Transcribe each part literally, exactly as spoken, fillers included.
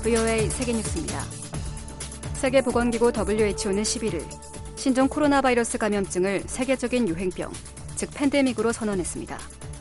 브이오에이 세계뉴스입니다. 세계보건기구 더블유에이치오는 십일 일 신종 코로나 바이러스 감염증을 세계적인 유행병, 즉 팬데믹으로 선언했습니다.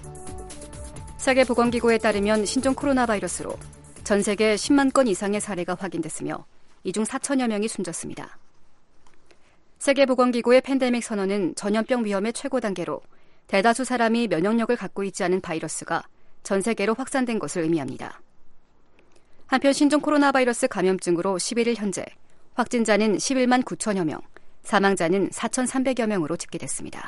세계보건기구에 따르면 신종 코로나 바이러스로 전 세계 십만 건 이상의 사례가 확인됐으며 이 중 사천여 명이 숨졌습니다. 세계보건기구의 팬데믹 선언은 전염병 위험의 최고 단계로 대다수 사람이 면역력을 갖고 있지 않은 바이러스가 전 세계로 확산된 것을 의미합니다. 한편 신종 코로나 바이러스 감염증으로 십일 일 현재 확진자는 십일만 구천여 명, 사망자는 사천삼백여 명으로 집계됐습니다.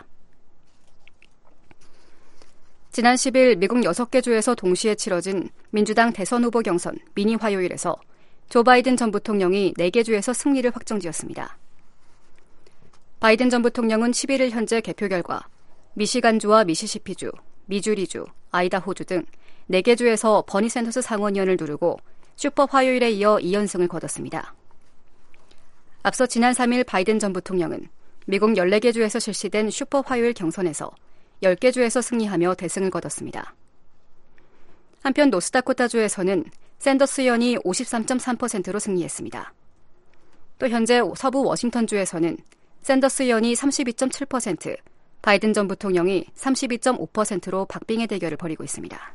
지난 십 일 미국 여섯 개 주에서 동시에 치러진 민주당 대선 후보 경선 미니 화요일에서 조 바이든 전 부통령이 네 개 주에서 승리를 확정지었습니다. 바이든 전 부통령은 십일 일 현재 개표 결과 미시간주와 미시시피주, 미주리주, 아이다호주 등 네 개 주에서 버니 샌더스 상원의원을 누르고 슈퍼 화요일에 이어 이 연승을 거뒀습니다. 앞서 지난 삼 일 바이든 전 부통령은 미국 열네 개 주에서 실시된 슈퍼 화요일 경선에서 열 개 주에서 승리하며 대승을 거뒀습니다. 한편 노스다코타주에서는 샌더스 의원이 오십삼 점 삼 퍼센트로 승리했습니다. 또 현재 서부 워싱턴주에서는 샌더스 의원이 삼십이 점 칠 퍼센트, 바이든 전 부통령이 삼십이 점 오 퍼센트로 박빙의 대결을 벌이고 있습니다.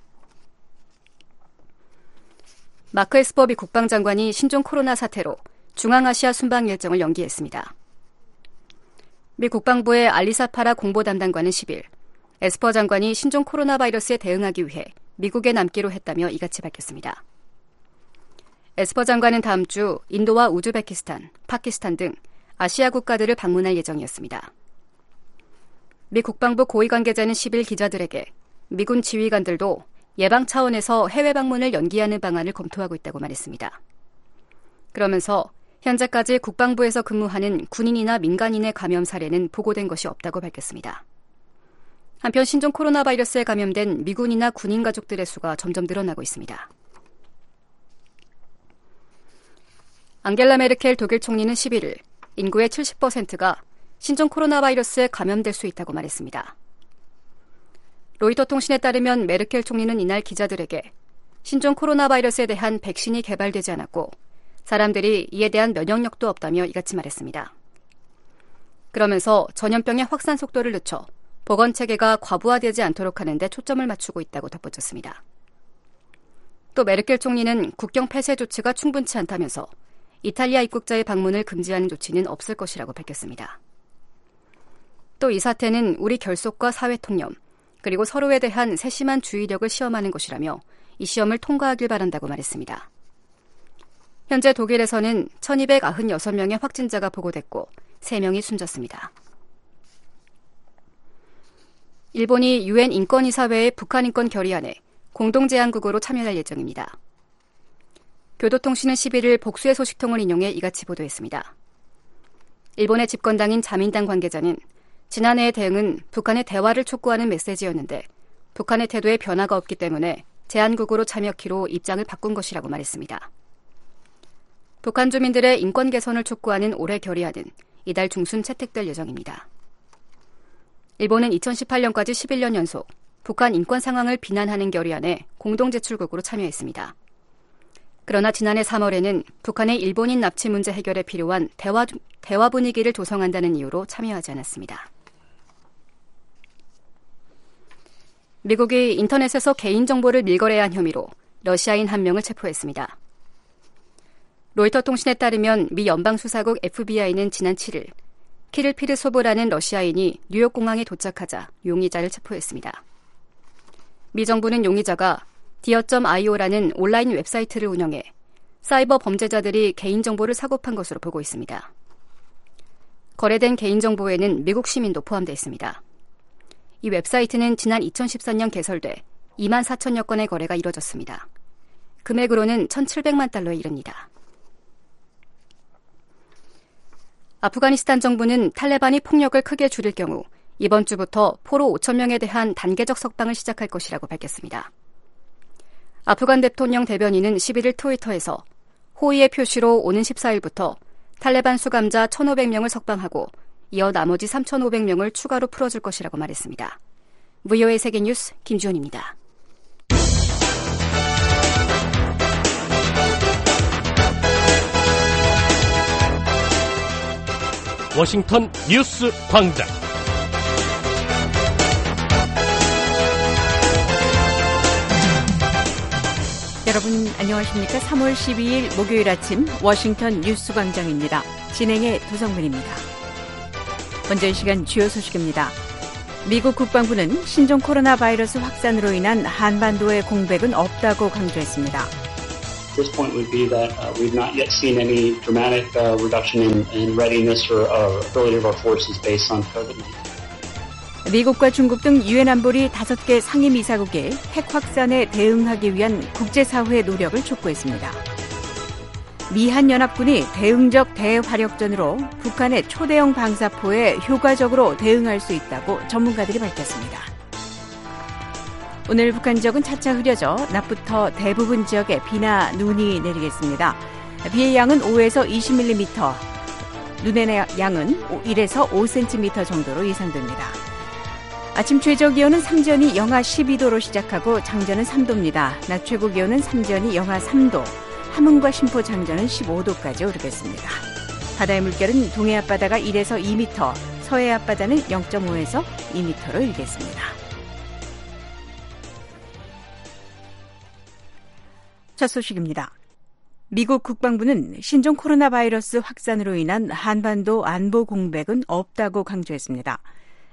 마크 에스퍼 미 국방장관이 신종 코로나 사태로 중앙아시아 순방 일정을 연기했습니다. 미 국방부의 알리사파라 공보 담당관은 십 일 에스퍼 장관이 신종 코로나 바이러스에 대응하기 위해 미국에 남기로 했다며 이같이 밝혔습니다. 에스퍼 장관은 다음 주 인도와 우즈베키스탄, 파키스탄 등 아시아 국가들을 방문할 예정이었습니다. 미 국방부 고위 관계자는 십 일 기자들에게 미군 지휘관들도 예방 차원에서 해외 방문을 연기하는 방안을 검토하고 있다고 말했습니다. 그러면서 현재까지 국방부에서 근무하는 군인이나 민간인의 감염 사례는 보고된 것이 없다고 밝혔습니다. 한편 신종 코로나 바이러스에 감염된 미군이나 군인 가족들의 수가 점점 늘어나고 있습니다. 앙겔라 메르켈 독일 총리는 십일 일 인구의 칠십 퍼센트가 신종 코로나 바이러스에 감염될 수 있다고 말했습니다. 로이터 통신에 따르면 메르켈 총리는 이날 기자들에게 신종 코로나 바이러스에 대한 백신이 개발되지 않았고 사람들이 이에 대한 면역력도 없다며 이같이 말했습니다. 그러면서 전염병의 확산 속도를 늦춰 보건체계가 과부하되지 않도록 하는 데 초점을 맞추고 있다고 덧붙였습니다. 또 메르켈 총리는 국경 폐쇄 조치가 충분치 않다면서 이탈리아 입국자의 방문을 금지하는 조치는 없을 것이라고 밝혔습니다. 또 이 사태는 우리 결속과 사회 통념, 그리고 서로에 대한 세심한 주의력을 시험하는 것이라며 이 시험을 통과하길 바란다고 말했습니다. 현재 독일에서는 천이백구십육 명의 확진자가 보고됐고 세 명이 숨졌습니다. 일본이 유엔 인권이사회의 북한 인권 결의안에 공동제안국으로 참여할 예정입니다. 교도통신은 십일 일 복수의 소식통을 인용해 이같이 보도했습니다. 일본의 집권당인 자민당 관계자는 지난해의 대응은 북한의 대화를 촉구하는 메시지였는데 북한의 태도에 변화가 없기 때문에 제안국으로 참여키로 입장을 바꾼 것이라고 말했습니다. 북한 주민들의 인권 개선을 촉구하는 올해 결의안은 이달 중순 채택될 예정입니다. 일본은 이천십팔 년까지 십일 년 연속 북한 인권 상황을 비난하는 결의안에 공동제출국으로 참여했습니다. 그러나 지난해 삼월에는 북한의 일본인 납치 문제 해결에 필요한 대화, 대화 분위기를 조성한다는 이유로 참여하지 않았습니다. 미국이 인터넷에서 개인정보를 밀거래한 혐의로 러시아인 한 명을 체포했습니다. 로이터 통신에 따르면 미 연방수사국 에프비아이는 지난 칠 일 키릴 피르소브라는 러시아인이 뉴욕 공항에 도착하자 용의자를 체포했습니다. 미 정부는 용의자가 디어 점 아이오라는 온라인 웹사이트를 운영해 사이버 범죄자들이 개인정보를 사고판 것으로 보고 있습니다. 거래된 개인정보에는 미국 시민도 포함되어 있습니다. 이 웹사이트는 지난 이천십사 년 개설돼 이만 사천여 건의 거래가 이뤄졌습니다. 금액으로는 천칠백만 달러에 이릅니다. 아프가니스탄 정부는 탈레반이 폭력을 크게 줄일 경우 이번 주부터 포로 오천 명에 대한 단계적 석방을 시작할 것이라고 밝혔습니다. 아프간 대통령 대변인은 십일 일 트위터에서 호의의 표시로 오는 십사 일부터 탈레반 수감자 천오백 명을 석방하고 이어 나머지 삼천오백 명을 추가로 풀어줄 것이라고 말했습니다. 브이오에이 세계뉴스 김지원입니다. 워싱턴 뉴스 광장. 여러분 안녕하십니까? 삼월 십이일 목요일 아침 워싱턴 뉴스 광장입니다. 진행의 도성문입니다. 먼저 이 시간 주요 소식입니다. 미국 국방부는 신종 코로나 바이러스 확산으로 인한 한반도의 공백은 없다고 강조했습니다. This point would be that uh, we've not yet seen any dramatic uh, reduction in, in readiness or uh, ability of our forces based on COVID nineteen. 미국과 중국 등 유엔 안보리 다섯 개 상임이사국이 핵 확산에 대응하기 위한 국제사회의 노력을 촉구했습니다. 미한연합군이 대응적 대화력전으로 북한의 초대형 방사포에 효과적으로 대응할 수 있다고 전문가들이 밝혔습니다. 오늘 북한 지역은 차차 흐려져 낮부터 대부분 지역에 비나 눈이 내리겠습니다. 비의 양은 오에서 이십 밀리미터, 눈의 양은 일에서 오 센티미터 정도로 예상됩니다. 아침 최저 기온은 삼전이 영하 십이도로 시작하고 장전은 삼도입니다. 낮 최고 기온은 삼전이 영하 삼도, 함흥과 신포 장전은 십오도까지 오르겠습니다. 바다의 물결은 동해 앞바다가 일에서 이 미터, 서해 앞바다는 영점오에서 이 미터로 일겠습니다. 첫 소식입니다. 미국 국방부는 신종 코로나 바이러스 확산으로 인한 한반도 안보 공백은 없다고 강조했습니다.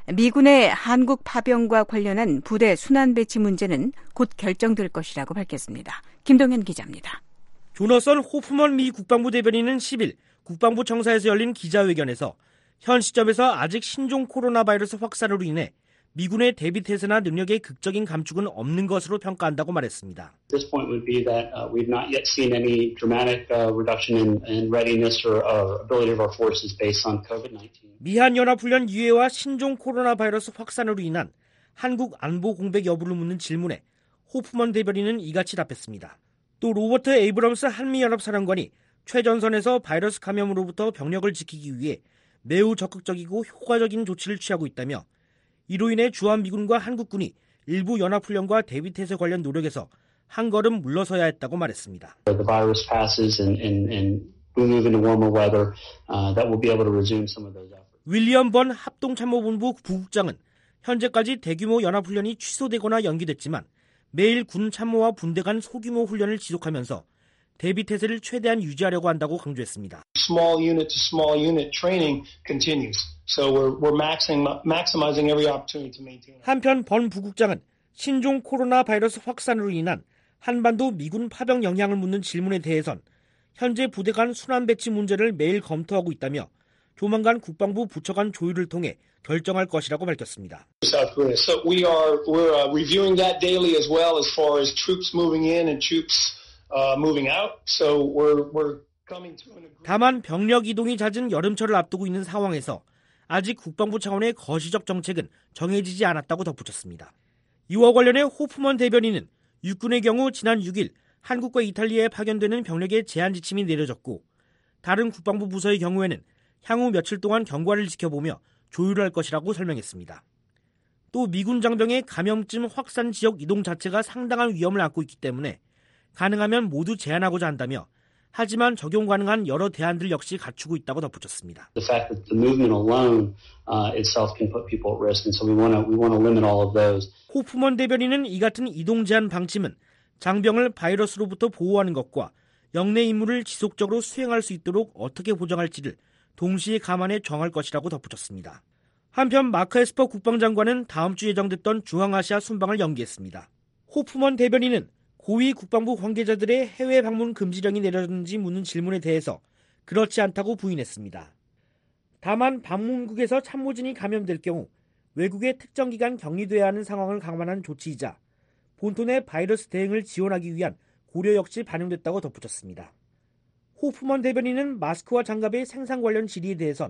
미군의 한국 파병과 관련한 부대 순환 배치 문제는 곧 결정될 것이라고 밝혔습니다. 김동현 기자입니다. 조너선 호프먼 미 국방부 대변인은 십일 국방부 청사에서 열린 기자회견에서 현 시점에서 아직 신종 코로나 바이러스 확산으로 인해 미군의 대비태세나 능력의 극적인 감축은 없는 것으로 평가한다고 말했습니다. This point would be that uh, we've not yet seen any dramatic uh, reduction in, in readiness or uh, ability of our forces based on COVID nineteen. 미한연합훈련 유예와 신종 코로나 바이러스 확산으로 인한 한국 안보 공백 여부를 묻는 질문에 호프먼 대변인은 이같이 답했습니다. 또 로버트 에이브럼스 한미연합사령관이 최전선에서 바이러스 감염으로부터 병력을 지키기 위해 매우 적극적이고 효과적인 조치를 취하고 있다며 이로 인해 주한미군과 한국군이 일부 연합훈련과 대비태세 관련 노력에서 한 걸음 물러서야 했다고 말했습니다. The virus passes and, and, and we move into warmer weather, uh, that we'll be able to resume some of those efforts. 윌리엄 번 합동참모본부 부국장은 현재까지 대규모 연합훈련이 취소되거나 연기됐지만 매일 군 참모와 분대 간 소규모 훈련을 지속하면서 대비태세를 최대한 유지하려고 한다고 강조했습니다. Small unit to small unit training continues. So we're, we're maximizing, maximizing every opportunity to maintain. 한편 번 부국장은 신종 코로나 바이러스 확산으로 인한 한반도 미군 파병 영향을 묻는 질문에 대해선 현재 부대 간 순환 배치 문제를 매일 검토하고 있다며 조만간 국방부 부처 간 조율을 통해 결정할 것이라고 밝혔습니다. South Korea. So we are we're uh, reviewing that daily as well as far as troops moving in and troops uh, moving out. So we're we're coming to an agreement. 다만 병력 이동이 잦은 여름철을 앞두고 있는 상황에서 아직 국방부 차원의 거시적 정책은 정해지지 않았다고 덧붙였습니다. 이와 관련해 호프먼 대변인은 육군의 경우 지난 육일 한국과 이탈리아에 파견되는 병력의 제한 지침이 내려졌고 다른 국방부 부서의 경우에는 향후 며칠 동안 경과를 지켜보며 조율할 것이라고 설명했습니다. 또 미군 장병의 감염증 확산 지역 이동 자체가 상당한 위험을 안고 있기 때문에 가능하면 모두 제한하고자 한다며 하지만 적용 가능한 여러 대안들 역시 갖추고 있다고 덧붙였습니다. The fact that the movement alone uh, itself can put people at risk, and so we want to we want to limit all of those. 호프먼 대변인은 이 같은 이동 제한 방침은 장병을 바이러스로부터 보호하는 것과 영내 임무를 지속적으로 수행할 수 있도록 어떻게 보장할지를 동시에 감안해 정할 것이라고 덧붙였습니다. 한편 마크 에스퍼 국방장관은 다음 주 예정됐던 중앙아시아 순방을 연기했습니다. 호프먼 대변인은 고위 국방부 관계자들의 해외 방문 금지령이 내려졌는지 묻는 질문에 대해서 그렇지 않다고 부인했습니다. 다만 방문국에서 참모진이 감염될 경우 외국의 특정 기간 격리돼야 하는 상황을 감안한 조치이자 본토 내 바이러스 대응을 지원하기 위한 고려 역시 반영됐다고 덧붙였습니다. 호프먼 대변인은 마스크와 장갑의 생산 관련 질의에 대해선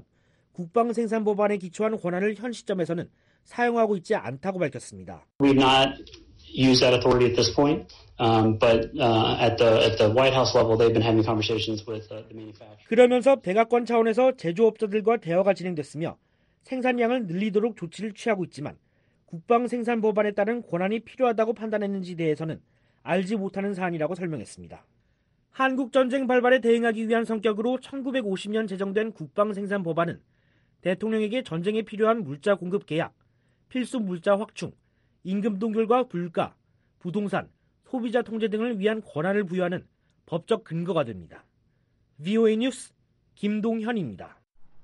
국방생산법안에 기초한 권한을 현 시점에서는 사용하고 있지 않다고 밝혔습니다. We've not used that authority at this point, um, but uh, at the at the White House level, they've been having conversations with uh, the manufacturer. 그러면서 백악관 차원에서 제조업자들과 대화가 진행됐으며 생산량을 늘리도록 조치를 취하고 있지만 국방생산법안에 따른 권한이 필요하다고 판단했는지에 대해서는 알지 못하는 사안이라고 설명했습니다. 한국전쟁 발발에 대응하기 위한 성격으로 천구백오십 년 제정된 국방생산법안은 대통령에게 전쟁에 필요한 물자 공급 계약, 필수 물자 확충, 임금 동결과 물가, 부동산, 소비자 통제 등을 위한 권한을 부여하는 법적 근거가 됩니다. 브이오에이 뉴스 김동현입니다.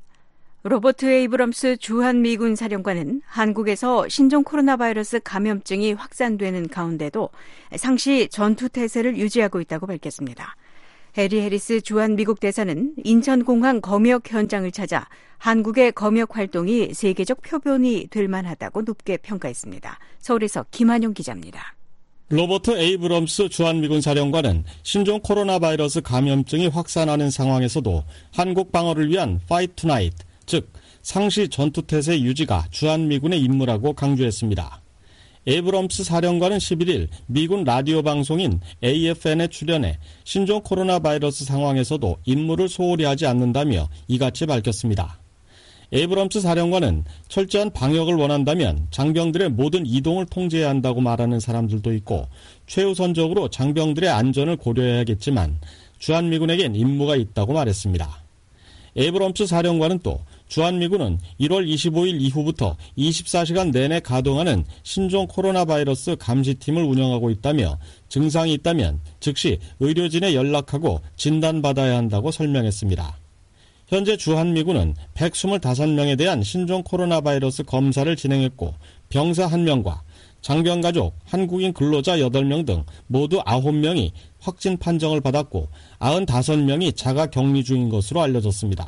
로버트 에이브럼스 주한미군 사령관은 한국에서 신종 코로나 바이러스 감염증이 확산되는 가운데도 상시 전투태세를 유지하고 있다고 밝혔습니다. 해리 해리스 주한미국 대사는 인천공항 검역 현장을 찾아 한국의 검역 활동이 세계적 표본이 될 만하다고 높게 평가했습니다. 서울에서 김한용 기자입니다. 로버트 에이브럼스 주한미군 사령관은 신종 코로나 바이러스 감염증이 확산하는 상황에서도 한국 방어를 위한 Fight Tonight, 즉 상시 전투태세 유지가 주한미군의 임무라고 강조했습니다. 에이브럼스 사령관은 십일일 미군 라디오 방송인 에이에프엔에 출연해 신종 코로나 바이러스 상황에서도 임무를 소홀히 하지 않는다며 이같이 밝혔습니다. 에이브럼스 사령관은 철저한 방역을 원한다면 장병들의 모든 이동을 통제해야 한다고 말하는 사람들도 있고 최우선적으로 장병들의 안전을 고려해야겠지만 주한미군에겐 임무가 있다고 말했습니다. 에이브럼스 사령관은 또 주한미군은 일월 이십오일 이후부터 이십사 시간 내내 가동하는 신종 코로나 바이러스 감시팀을 운영하고 있다며 증상이 있다면 즉시 의료진에 연락하고 진단받아야 한다고 설명했습니다. 현재 주한미군은 백이십오 명에 대한 신종 코로나 바이러스 검사를 진행했고 병사 한 명과 장병가족, 한국인 근로자 여덟 명 등 모두 아홉 명이 확진 판정을 받았고 구십오 명이 자가 격리 중인 것으로 알려졌습니다.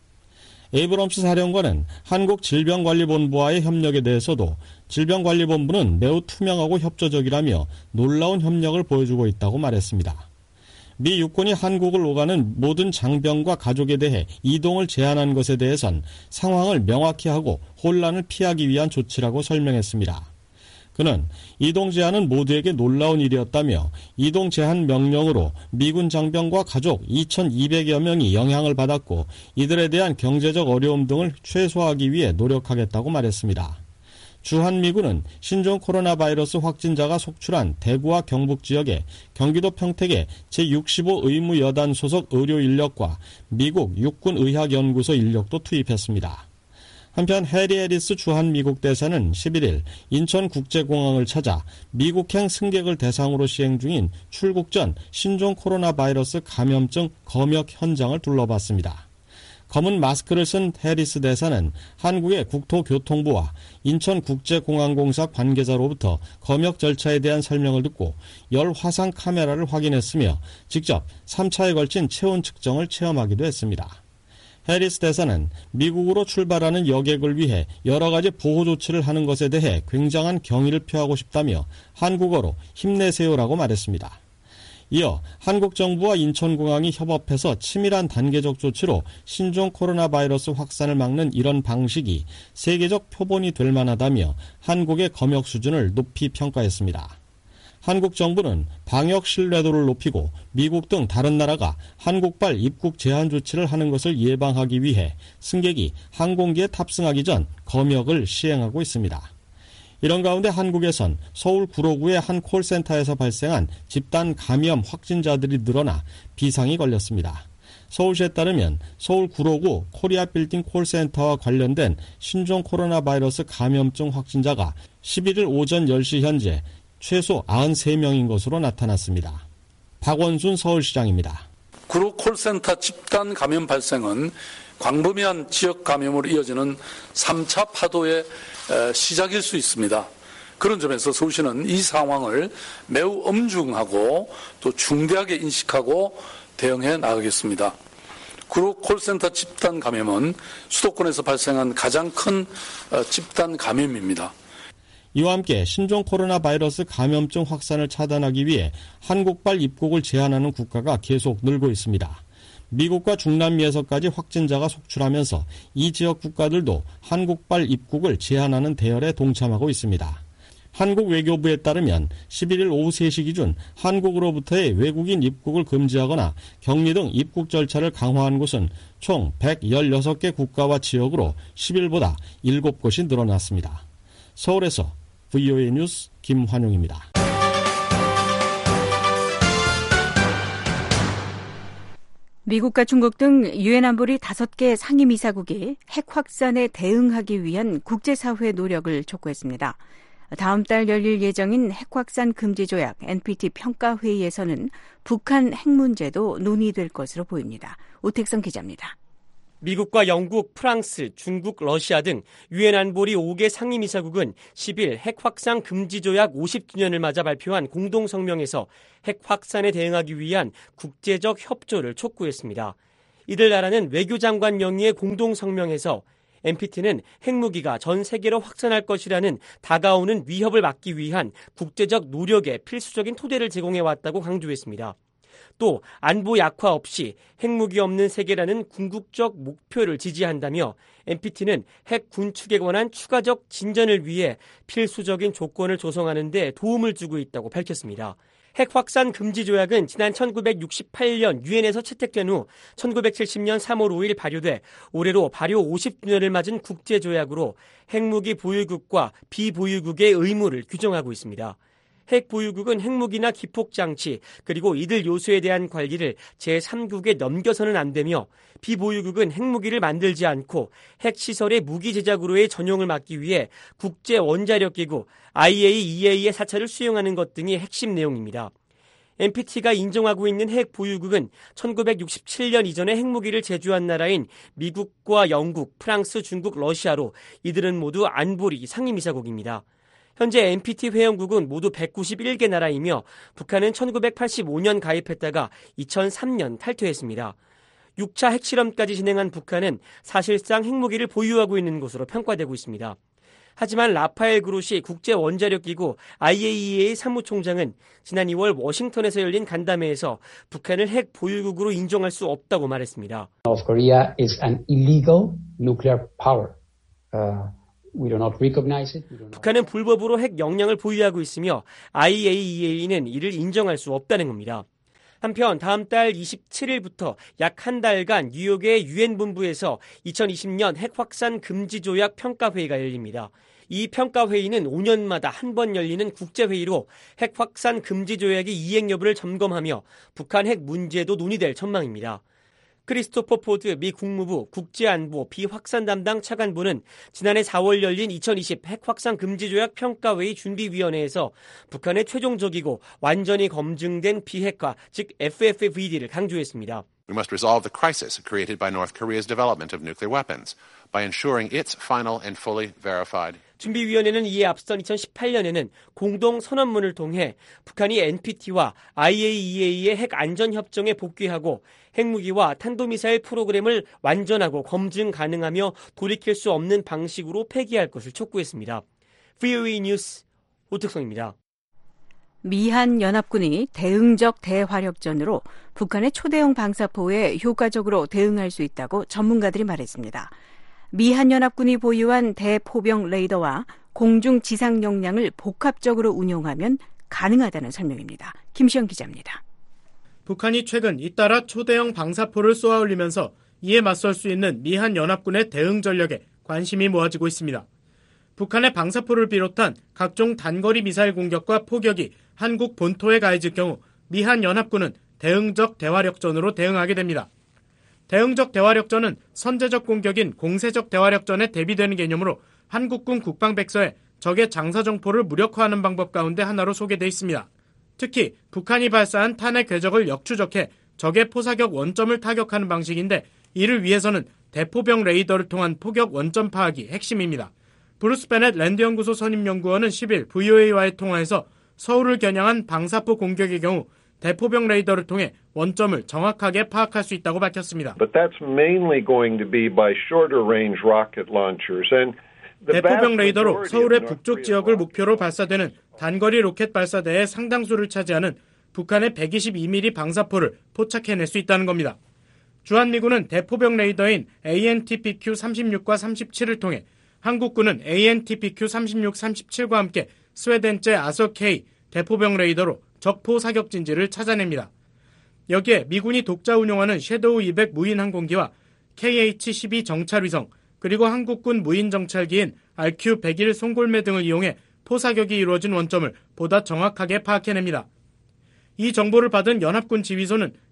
에이브럼스 사령관은 한국질병관리본부와의 협력에 대해서도 질병관리본부는 매우 투명하고 협조적이라며 놀라운 협력을 보여주고 있다고 말했습니다. 미 육군이 한국을 오가는 모든 장병과 가족에 대해 이동을 제한한 것에 대해선 상황을 명확히 하고 혼란을 피하기 위한 조치라고 설명했습니다. 그는 이동 제한은 모두에게 놀라운 일이었다며 이동 제한 명령으로 미군 장병과 가족 이천이백여 명이 영향을 받았고 이들에 대한 경제적 어려움 등을 최소화하기 위해 노력하겠다고 말했습니다. 주한미군은 신종 코로나 바이러스 확진자가 속출한 대구와 경북 지역에 경기도 평택의 제육십오 의무여단 소속 의료 인력과 미국 육군의학연구소 인력도 투입했습니다. 한편 해리 해리스 주한미국 대사는 십일일 인천국제공항을 찾아 미국행 승객을 대상으로 시행 중인 출국 전 신종 코로나 바이러스 감염증 검역 현장을 둘러봤습니다. 검은 마스크를 쓴 해리스 대사는 한국의 국토교통부와 인천국제공항공사 관계자로부터 검역 절차에 대한 설명을 듣고 열 화상 카메라를 확인했으며 직접 삼 차에 걸친 체온 측정을 체험하기도 했습니다. 해리스 대사는 미국으로 출발하는 여객을 위해 여러 가지 보호 조치를 하는 것에 대해 굉장한 경의를 표하고 싶다며 한국어로 힘내세요라고 말했습니다. 이어 한국 정부와 인천공항이 협업해서 치밀한 단계적 조치로 신종 코로나 바이러스 확산을 막는 이런 방식이 세계적 표본이 될 만하다며 한국의 검역 수준을 높이 평가했습니다. 한국 정부는 방역 신뢰도를 높이고 미국 등 다른 나라가 한국발 입국 제한 조치를 하는 것을 예방하기 위해 승객이 항공기에 탑승하기 전 검역을 시행하고 있습니다. 이런 가운데 한국에선 서울 구로구의 한 콜센터에서 발생한 집단 감염 확진자들이 늘어나 비상이 걸렸습니다. 서울시에 따르면 서울 구로구 코리아 빌딩 콜센터와 관련된 신종 코로나 바이러스 감염증 확진자가 십일일 오전 열 시 현재 최소 구십삼 명인 것으로 나타났습니다. 박원순 서울시장입니다. 구로 콜센터 집단 감염 발생은 광범위한 지역 감염으로 이어지는 삼 차 파도의 시작일 수 있습니다. 그런 점에서 서울시는 이 상황을 매우 엄중하고 또 중대하게 인식하고 대응해 나가겠습니다. 구로 콜센터 집단 감염은 수도권에서 발생한 가장 큰 집단 감염입니다. 이와 함께 신종 코로나 바이러스 감염증 확산을 차단하기 위해 한국발 입국을 제한하는 국가가 계속 늘고 있습니다. 미국과 중남미에서까지 확진자가 속출하면서 이 지역 국가들도 한국발 입국을 제한하는 대열에 동참하고 있습니다. 한국 외교부에 따르면 십일일 오후 세 시 기준 한국으로부터의 외국인 입국을 금지하거나 격리 등 입국 절차를 강화한 곳은 총 백십육 개 국가와 지역으로 십일보다 일곱 곳이 늘어났습니다. 서울에서 브이오에이 뉴스 김환용입니다. 미국과 중국 등 유엔 안보리 다섯 개 상임이사국이 핵 확산에 대응하기 위한 국제사회의 노력을 촉구했습니다. 다음 달 열릴 예정인 핵 확산 금지 조약 엔피티 평가회의에서는 북한 핵 문제도 논의될 것으로 보입니다. 오택성 기자입니다. 미국과 영국, 프랑스, 중국, 러시아 등 유엔 안보리 다섯 개 상임이사국은 십일 핵 확산 금지 조약 오십 주년을 맞아 발표한 공동 성명에서 핵 확산에 대응하기 위한 국제적 협조를 촉구했습니다. 이들 나라는 외교장관 명의의 공동 성명에서 엔피티는 핵무기가 전 세계로 확산할 것이라는 다가오는 위협을 막기 위한 국제적 노력의 필수적인 토대를 제공해왔다고 강조했습니다. 또 안보 약화 없이 핵무기 없는 세계라는 궁극적 목표를 지지한다며 엔피티는 핵 군축에 관한 추가적 진전을 위해 필수적인 조건을 조성하는 데 도움을 주고 있다고 밝혔습니다. 핵 확산 금지 조약은 지난 천구백육십팔 년 유엔에서 채택된 후 천구백칠십 년 삼월 오일 발효돼 올해로 발효 오십 주년을 맞은 국제조약으로 핵무기 보유국과 비보유국의 의무를 규정하고 있습니다. 핵 보유국은 핵무기나 기폭장치 그리고 이들 요소에 대한 관리를 제삼국에 넘겨서는 안 되며 비보유국은 핵무기를 만들지 않고 핵시설의 무기 제작으로의 전용을 막기 위해 국제원자력기구 아이에이이에이의 사찰을 수용하는 것 등이 핵심 내용입니다. 엔피티가 인정하고 있는 핵 보유국은 천구백육십칠 년 이전에 핵무기를 제조한 나라인 미국과 영국, 프랑스, 중국, 러시아로 이들은 모두 안보리 상임이사국입니다. 현재 엔피티 회원국은 모두 백구십일 개 나라이며 북한은 천구백팔십오 년 가입했다가 이천삼 년 탈퇴했습니다. 육 차 핵실험까지 진행한 북한은 사실상 핵무기를 보유하고 있는 것으로 평가되고 있습니다. 하지만 라파엘 그로시 국제원자력기구 아이에이이에이 사무총장은 지난 이월 워싱턴에서 열린 간담회에서 북한을 핵 보유국으로 인정할 수 없다고 말했습니다. North Korea is an illegal nuclear power. Uh... 북한은 불법으로 핵 역량을 보유하고 있으며 아이에이이에이는 이를 인정할 수 없다는 겁니다. 한편 다음 달 이십칠 일부터 약 한 달간 뉴욕의 유엔 본부에서 이천이십 년 핵 확산 금지 조약 평가회의가 열립니다. 이 평가회의는 오 년마다 한 번 열리는 국제회의로 핵 확산 금지 조약의 이행 여부를 점검하며 북한 핵 문제도 논의될 전망입니다. 크리스토퍼 포드 미 국무부 국제안보 비확산 담당 차관보는 지난해 사월 열린 이천이십 핵 확산 금지 조약 평가회의 준비위원회에서 북한의 최종적이고 완전히 검증된 비핵화, 즉 에프에프브이디를 강조했습니다. We must resolve the crisis created by North Korea's development of nuclear weapons by ensuring its final and fully verified. 준비위원회는 이에 앞선 이천십팔 년에는 공동 선언문을 통해 북한이 엔피티와 아이에이이에이의 핵 안전협정에 복귀하고 핵무기와 탄도미사일 프로그램을 완전하고 검증 가능하며 돌이킬 수 없는 방식으로 폐기할 것을 촉구했습니다. 브이오에이 뉴스 오특성입니다. 미한 연합군이 대응적 대화력전으로 북한의 초대형 방사포에 효과적으로 대응할 수 있다고 전문가들이 말했습니다. 미한 연합군이 보유한 대포병 레이더와 공중 지상 역량을 복합적으로 운용하면 가능하다는 설명입니다. 김시영 기자입니다. 북한이 최근 잇따라 초대형 방사포를 쏘아올리면서 이에 맞설 수 있는 미한 연합군의 대응 전력에 관심이 모아지고 있습니다. 북한의 방사포를 비롯한 각종 단거리 미사일 공격과 포격이 한국 본토에 가해질 경우 미한 연합군은 대응적 대화력전으로 대응하게 됩니다. 대응적 대화력전은 선제적 공격인 공세적 대화력전에 대비되는 개념으로 한국군 국방백서에 적의 장사정포를 무력화하는 방법 가운데 하나로 소개되어 있습니다. 특히 북한이 발사한 탄핵 궤적을 역추적해 적의 포사격 원점을 타격하는 방식인데 이를 위해서는 대포병 레이더를 통한 포격 원점 파악이 핵심입니다. 브루스 베넷 랜드연구소 선임연구원은 십 일 브이오에이와의 통화에서 서울을 겨냥한 방사포 공격의 경우 대포병 레이더를 통해 원점을 정확하게 파악할 수 있다고 밝혔습니다. But that's mainly going to be by shorter range rocket launchers and 대포병 레이더로 서울의 북쪽 지역을 목표로 발사되는 단거리 로켓 발사대의 상당수를 차지하는 북한의 백이십이 밀리미터 방사포를 포착해낼 수 있다는 겁니다. 주한미군은 대포병 레이더인 에이엔티피큐 삼십육과 삼십칠을 통해 한국군은 에이엔티피큐 삼십육, 삼십칠과 함께 스웨덴제 아서케이 대포병 레이더로 적포 사격진지를 찾아냅니다. 여기에 미군이 독자 운용하는 섀도우 이백 무인 항공기와 케이에이치 십이 정찰위성 그리고 한국군 무인 정찰기인 알큐 백일 송골매 등을 이용해 포사격이 이루어진 원점을 보다 정확하게 파악해냅니다. 이 정보를 받은 연합군 지휘소는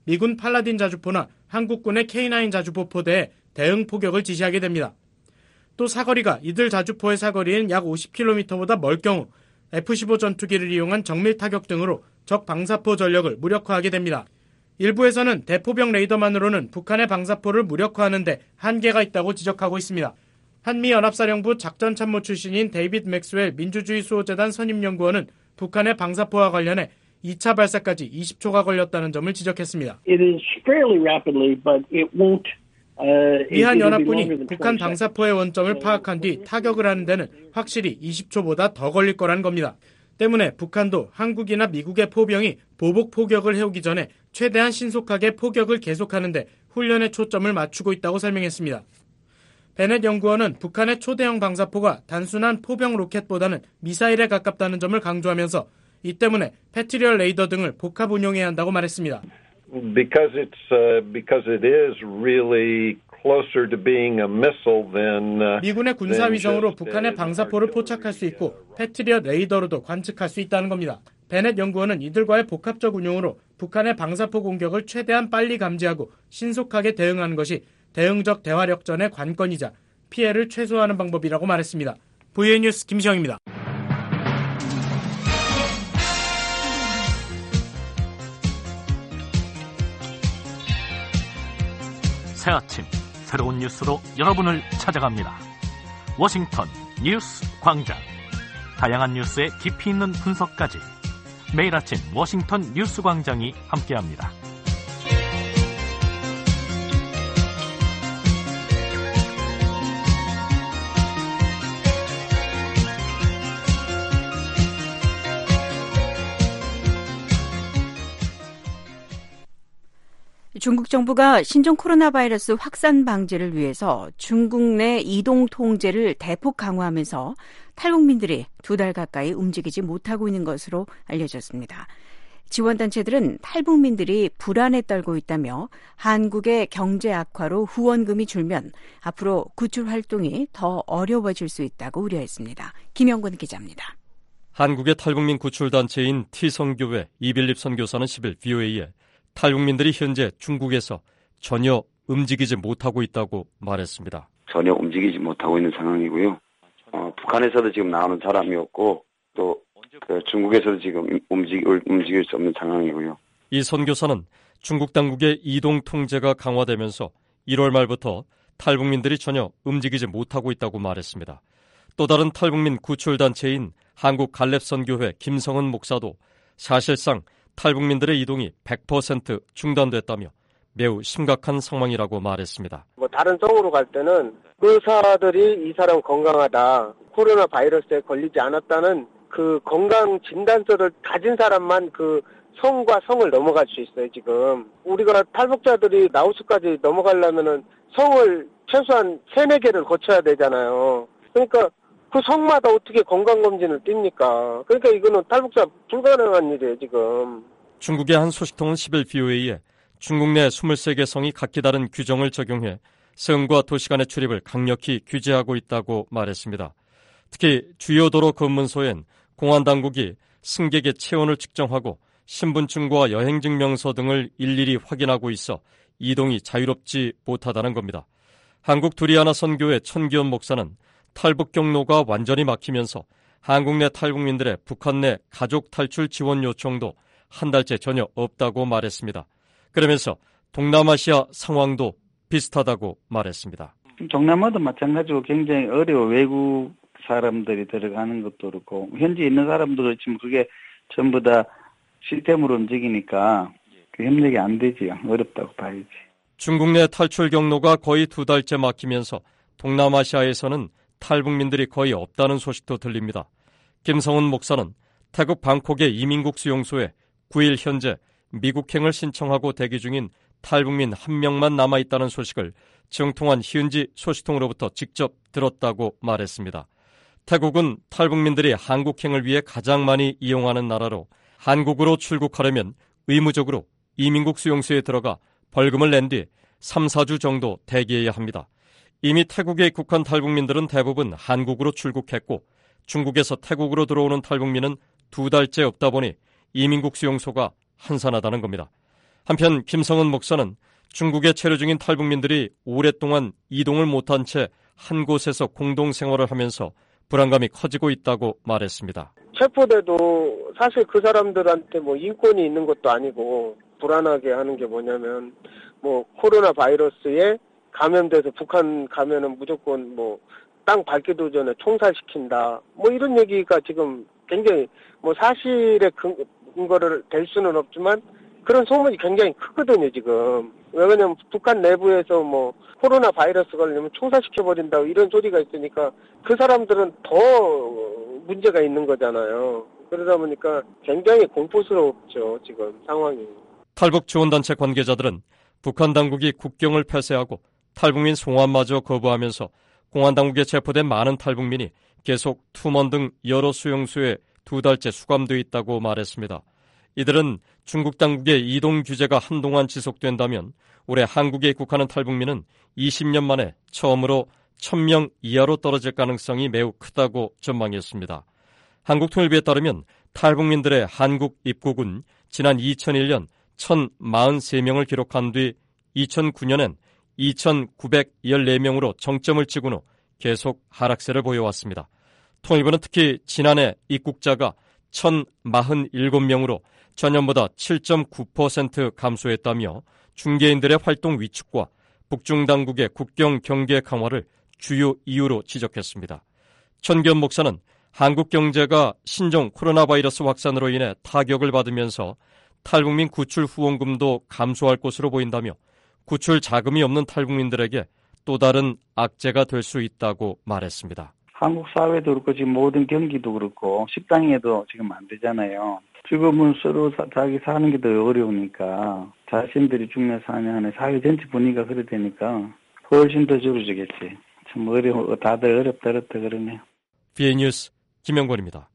미군 팔라딘 자주포나 한국군의 케이 나인 자주포 포대에 대응 포격을 지시하게 됩니다. 또 사거리가 이들 자주포의 사거리인 약 오십 킬로미터보다 멀 경우 에프 십오 전투기를 이용한 정밀 타격 등으로 적 방사포 전력을 무력화하게 됩니다. 일부에서는 대포병 레이더만으로는 북한의 방사포를 무력화하는 데 한계가 있다고 지적하고 있습니다. 한미연합사령부 작전참모 출신인 데이빗 맥스웰 민주주의 수호재단 선임연구원은 북한의 방사포와 관련해 이 차 발사까지 이십 초가 걸렸다는 점을 지적했습니다. It is fairly rapidly, but it won't. 미한 연합군이 북한 방사포의 원점을 파악한 뒤 타격을 하는 데는 확실히 이십 초보다 더 걸릴 거란 겁니다. 때문에 북한도 한국이나 미국의 포병이 보복 포격을 해오기 전에 최대한 신속하게 포격을 계속하는데 훈련의 초점을 맞추고 있다고 설명했습니다. 베넷 연구원은 북한의 초대형 방사포가 단순한 포병 로켓보다는 미사일에 가깝다는 점을 강조하면서 이 때문에 패트리엇 레이더 등을 복합 운용해야 한다고 말했습니다. Because it's uh, because it is really closer to being a missile than uh, 미군의 군사 위성으로 북한의 방사포를 포착할 수 있고 패트리엇 레이더로도 관측할 수 있다는 겁니다. 베넷 연구원은 이들과의 복합적 운용으로 북한의 방사포 공격을 최대한 빨리 감지하고 신속하게 대응하는 것이 대응적 대화력전의 관건이자 피해를 최소화하는 방법이라고 말했습니다. 브이오에이 뉴스 김시영입니다. 새 아침 새로운 뉴스로 여러분을 찾아갑니다. 워싱턴 뉴스 광장. 다양한 뉴스의 깊이 있는 분석까지 매일 아침 워싱턴 뉴스 광장이 함께합니다. 중국 정부가 신종 코로나 바이러스 확산 방지를 위해서 중국 내 이동 통제를 대폭 강화하면서 탈북민들이 두 달 가까이 움직이지 못하고 있는 것으로 알려졌습니다. 지원단체들은 탈북민들이 불안에 떨고 있다며 한국의 경제 악화로 후원금이 줄면 앞으로 구출 활동이 더 어려워질 수 있다고 우려했습니다. 김영권 기자입니다. 한국의 탈북민 구출단체인 T성교회 이빌립 선교사는 십 일 브이오에이에 탈북민들이 현재 중국에서 전혀 움직이지 못하고 있다고 말했습니다. 전혀 움직이지 못하고 있는 상황이고요. 어, 북한에서도 지금 나오는 사람이 없고 또 그 중국에서도 지금 움직, 움직일 수 없는 상황이고요. 이 선교사는 중국 당국의 이동 통제가 강화되면서 일월 말부터 탈북민들이 전혀 움직이지 못하고 있다고 말했습니다. 또 다른 탈북민 구출단체인 한국갈렙선교회 김성은 목사도 사실상 탈북민들의 이동이 백 퍼센트 중단됐다며 매우 심각한 상황이라고 말했습니다. 뭐 다른 성으로 갈 때는 의사들이 이 사람 건강하다, 코로나 바이러스에 걸리지 않았다는 그 건강 진단서를 가진 사람만 그 성과 성을 넘어갈 수 있어요. 지금 우리가 탈북자들이 라오스까지 넘어가려면은 성을 최소한 세네 개를 거쳐야 되잖아요. 그러니까 그 성마다 어떻게 건강검진을 띱니까? 그러니까 이거는 탈북자 불가능한 일이에요, 지금. 중국의 한 소식통은 십 일 브이오에이에 중국 내 이십삼 개 성이 각기 다른 규정을 적용해 성과 도시 간의 출입을 강력히 규제하고 있다고 말했습니다. 특히 주요 도로 검문소엔 공안당국이 승객의 체온을 측정하고 신분증과 여행증명서 등을 일일이 확인하고 있어 이동이 자유롭지 못하다는 겁니다. 한국 두리아나 선교회 천기현 목사는 탈북 경로가 완전히 막히면서 한국 내 탈북민들의 북한 내 가족 탈출 지원 요청도 한 달째 전혀 없다고 말했습니다. 그러면서 동남아시아 상황도 비슷하다고 말했습니다. 동남아도 마찬가지고 굉장히 어려워. 외국 사람들이 들어가는 것도 그렇고 현지에 있는 사람도 그렇지만 그게 전부 다 시스템으로 움직이니까 그 협력이 안 되지. 어렵다고 봐야지. 중국 내 탈출 경로가 거의 두 달째 막히면서 동남아시아에서는 탈북민들이 거의 없다는 소식도 들립니다. 김성훈 목사는 태국 방콕의 이민국 수용소에 구 일 현재 미국행을 신청하고 대기 중인 탈북민 한 명만 남아있다는 소식을 정통한 현지 소식통으로부터 직접 들었다고 말했습니다. 태국은 탈북민들이 한국행을 위해 가장 많이 이용하는 나라로 한국으로 출국하려면 의무적으로 이민국 수용소에 들어가 벌금을 낸 뒤 삼, 사 주 정도 대기해야 합니다. 이미 태국에 입국한 탈북민들은 대부분 한국으로 출국했고 중국에서 태국으로 들어오는 탈북민은 두 달째 없다 보니 이민국 수용소가 한산하다는 겁니다. 한편 김성은 목사는 중국에 체류 중인 탈북민들이 오랫동안 이동을 못한 채 한 곳에서 공동생활을 하면서 불안감이 커지고 있다고 말했습니다. 체포돼도 사실 그 사람들한테 뭐 인권이 있는 것도 아니고 불안하게 하는 게 뭐냐면 뭐 코로나 바이러스에 감염돼서 북한 가면은 무조건 뭐 땅 밟기도 전에 총살시킨다. 뭐 이런 얘기가 지금 굉장히 뭐 사실의 근거를 댈 수는 없지만 그런 소문이 굉장히 크거든요, 지금. 왜냐면 북한 내부에서 뭐 코로나 바이러스 걸리면 총살시켜버린다 이런 소리가 있으니까 그 사람들은 더 문제가 있는 거잖아요. 그러다 보니까 굉장히 공포스럽죠, 지금 상황이. 탈북 지원단체 관계자들은 북한 당국이 국경을 폐쇄하고 탈북민 송환마저 거부하면서 공안당국에 체포된 많은 탈북민이 계속 투먼 등 여러 수용소에 두 달째 수감돼 있다고 말했습니다. 이들은 중국 당국의 이동 규제가 한동안 지속된다면 올해 한국에 입국하는 탈북민은 이십 년 만에 처음으로 천 명 이하로 떨어질 가능성이 매우 크다고 전망했습니다. 한국통일부에 따르면 탈북민들의 한국 입국은 지난 이천일 년 천사십삼 명을 기록한 뒤 이천구 년엔 이천구백십사 명으로 정점을 찍은 후 계속 하락세를 보여왔습니다. 통일부는 특히 지난해 입국자가 천사십칠 명으로 전년보다 칠 점 구 퍼센트 감소했다며 중개인들의 활동 위축과 북중 당국의 국경 경계 강화를 주요 이유로 지적했습니다. 천기현 목사는 한국 경제가 신종 코로나 바이러스 확산으로 인해 타격을 받으면서 탈북민 구출 후원금도 감소할 것으로 보인다며 구출 자금이 없는 탈북민들에게 또 다른 악재가 될 수 있다고 말했습니다. 한국 사회도 그렇고 지금 모든 경기도 그렇고 식당에도 지금 안 되잖아요. 지금은 서로 사, 자기 사는 게 더 어려우니까 자신들이 죽냐 사냐 하는 사회 전체 분위기가 그래 되니까 훨씬 더 줄어지겠지. 참 어려워, 다들 어렵다 어렵다 그러네요. 비에이 뉴스 김영권입니다.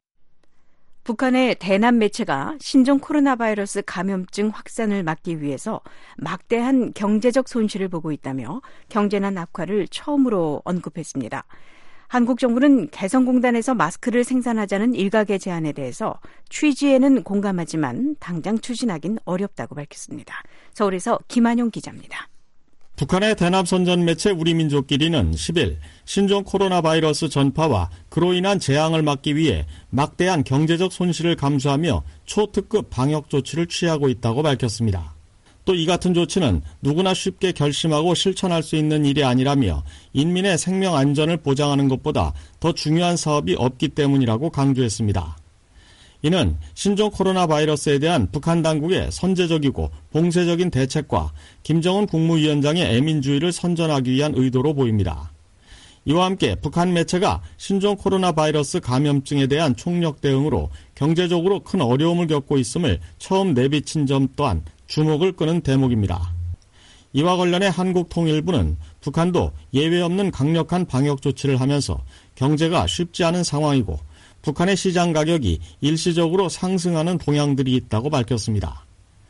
북한의 대남 매체가 신종 코로나 바이러스 감염증 확산을 막기 위해서 막대한 경제적 손실을 보고 있다며 경제난 악화를 처음으로 언급했습니다. 한국 정부는 개성공단에서 마스크를 생산하자는 일각의 제안에 대해서 취지에는 공감하지만 당장 추진하긴 어렵다고 밝혔습니다. 서울에서 김한용 기자입니다. 북한의 대남 선전 매체 우리민족끼리는 십 일 신종 코로나 바이러스 전파와 그로 인한 재앙을 막기 위해 막대한 경제적 손실을 감수하며 초특급 방역 조치를 취하고 있다고 밝혔습니다. 또 이 같은 조치는 누구나 쉽게 결심하고 실천할 수 있는 일이 아니라며 인민의 생명 안전을 보장하는 것보다 더 중요한 사업이 없기 때문이라고 강조했습니다. 이는 신종 코로나 바이러스에 대한 북한 당국의 선제적이고 봉쇄적인 대책과 김정은 국무위원장의 애민주의를 선전하기 위한 의도로 보입니다. 이와 함께 북한 매체가 신종 코로나 바이러스 감염증에 대한 총력 대응으로 경제적으로 큰 어려움을 겪고 있음을 처음 내비친 점 또한 주목을 끄는 대목입니다. 이와 관련해 한국통일부는 북한도 예외 없는 강력한 방역 조치를 하면서 경제가 쉽지 않은 상황이고 북한의 시장 가격이 일시적으로 상승하는 동향들이 있다고 밝혔습니다.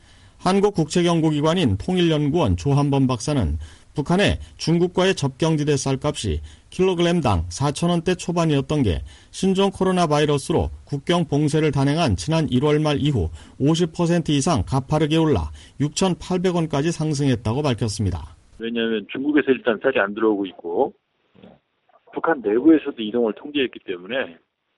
한국국책연구기관인 통일연구원 조한범 박사는 북한의 중국과의 접경지대 쌀값이 킬로그램당 사천 원대 초반이었던 게 신종 코로나 바이러스로 국경 봉쇄를 단행한 지난 일월 말 이후 오십 퍼센트 이상 가파르게 올라 육천팔백 원까지 상승했다고 밝혔습니다. 왜냐하면 중국에서 일단 쌀이 안 들어오고 있고 북한 내부에서도 이동을 통제했기 때문에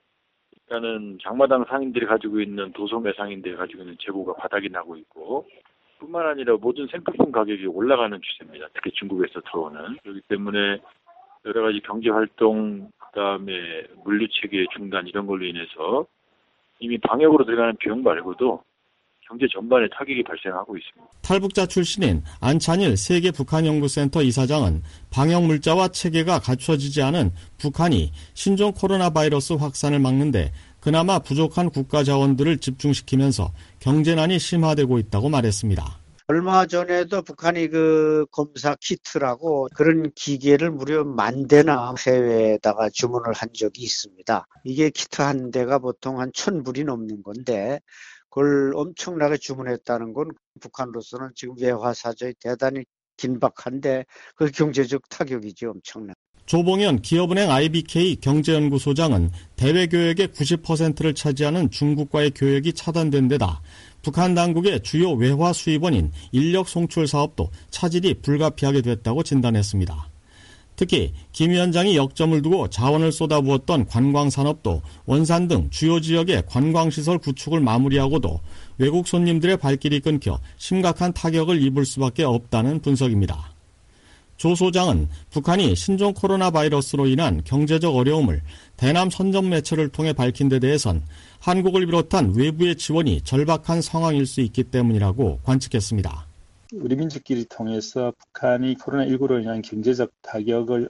일단은 장마당 상인들이 가지고 있는 도소매 상인들이 가지고 있는 재고가 바닥이 나고 있고 뿐만 아니라 모든 생필품 가격이 올라가는 추세입니다. 특히 중국에서 들어오는. 그렇기 때문에 여러 가지 경제활동, 그다음에 물류체계 중단 이런 걸로 인해서 이미 방역으로 들어가는 비용 말고도 경제 전반에 타격이 발생하고 있습니다. 탈북자 출신인 안찬일 세계 북한연구센터 이사장은 방역 물자와 체계가 갖춰지지 않은 북한이 신종 코로나 바이러스 확산을 막는데 그나마 부족한 국가 자원들을 집중시키면서 경제난이 심화되고 있다고 말했습니다. 얼마 전에도 북한이 그 검사 키트라고 그런 기계를 무려 만 대나 해외에다가 주문을 한 적이 있습니다. 이게 키트 한 대가 보통 한 천 불이 넘는 건데 그걸 엄청나게 주문했다는 건 북한으로서는 지금 외화 사정이 대단히 긴박한데 그 경제적 타격이지 엄청나. 조봉현 기업은행 아이비케이 경제연구소장은 대외 교역의 구십 퍼센트를 차지하는 중국과의 교역이 차단된 데다 북한 당국의 주요 외화 수입원인 인력 송출 사업도 차질이 불가피하게 됐다고 진단했습니다. 특히 김 위원장이 역점을 두고 자원을 쏟아부었던 관광산업도 원산 등 주요 지역의 관광시설 구축을 마무리하고도 외국 손님들의 발길이 끊겨 심각한 타격을 입을 수밖에 없다는 분석입니다. 조 소장은 북한이 신종 코로나 바이러스로 인한 경제적 어려움을 대남 선전 매체를 통해 밝힌 데 대해선 한국을 비롯한 외부의 지원이 절박한 상황일 수 있기 때문이라고 관측했습니다. 우리 민족끼리 통해서 북한이 코로나십구로 인한 경제적 타격을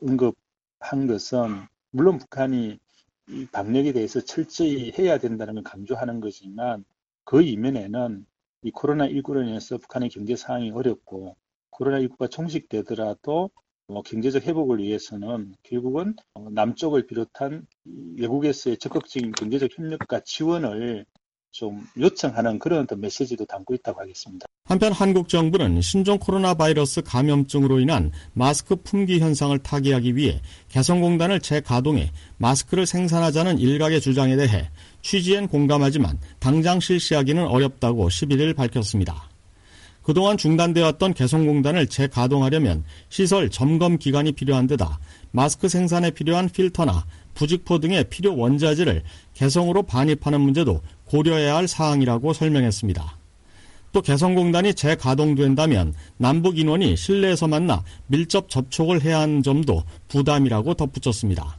언급한 것은 물론 북한이 이 방역에 대해서 철저히 해야 된다는 걸 강조하는 거지만 그 이면에는 이 코로나십구로 인해서 북한의 경제 상황이 어렵고 코로나십구가 종식되더라도 뭐 경제적 회복을 위해서는 결국은 남쪽을 비롯한 외국에서의 적극적인 경제적 협력과 지원을 좀 요청하는 그런 어떤 메시지도 담고 있다고 하겠습니다. 한편 한국 정부는 신종 코로나 바이러스 감염증으로 인한 마스크 품귀 현상을 타개하기 위해 개성공단을 재가동해 마스크를 생산하자는 일각의 주장에 대해 취지엔 공감하지만 당장 실시하기는 어렵다고 십일일 밝혔습니다. 그동안 중단되었던 개성공단을 재가동하려면 시설 점검 기간이 필요한 데다 마스크 생산에 필요한 필터나 부직포 등의 필요 원자재를 개성으로 반입하는 문제도 고려해야 할 사항이라고 설명했습니다. 또 개성공단이 재가동된다면 남북 인원이 실내에서 만나 밀접 접촉을 해야 하는 점도 부담이라고 덧붙였습니다.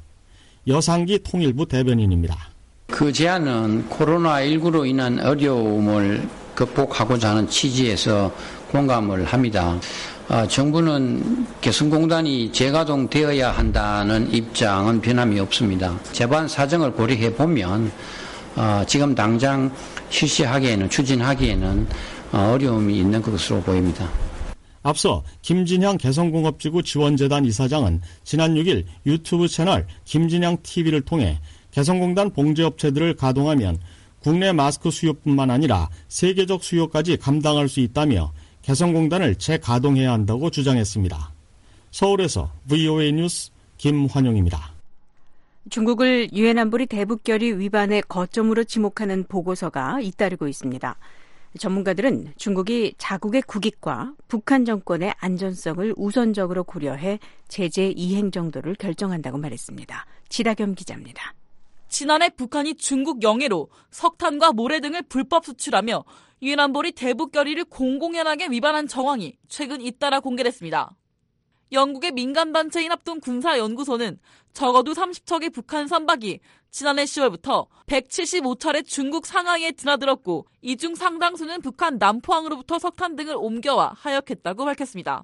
여상기 통일부 대변인입니다. 그 제안은 코로나십구로 인한 어려움을 극복하고자 하는 취지에서 공감을 합니다. 어, 정부는 개성공단이 재가동되어야 한다는 입장은 변함이 없습니다. 재반 사정을 고려해 보면 어, 지금 당장 실시하기에는 추진하기에는 어, 어려움이 있는 것으로 보입니다. 앞서 김진향 개성공업지구 지원재단 이사장은 지난 육일 유튜브 채널 김진향 티비를 통해 개성공단 봉제업체들을 가동하면 국내 마스크 수요뿐만 아니라 세계적 수요까지 감당할 수 있다며 개성공단을 재가동해야 한다고 주장했습니다. 서울에서 브이오에이 뉴스 김환용입니다. 중국을 유엔 안보리 대북결의 위반의 거점으로 지목하는 보고서가 잇따르고 있습니다. 전문가들은 중국이 자국의 국익과 북한 정권의 안전성을 우선적으로 고려해 제재 이행 정도를 결정한다고 말했습니다. 지다겸 기자입니다. 지난해 북한이 중국 영해로 석탄과 모래 등을 불법 수출하며 유엔 안보리 대북 결의를 공공연하게 위반한 정황이 최근 잇따라 공개됐습니다. 영국의 민간단체인 합동군사연구소는 적어도 삼십 척의 북한 선박이 지난해 시월부터 백칠십오 차례 중국 상하이에 드나들었고 이 중 상당수는 북한 남포항으로부터 석탄 등을 옮겨와 하역했다고 밝혔습니다.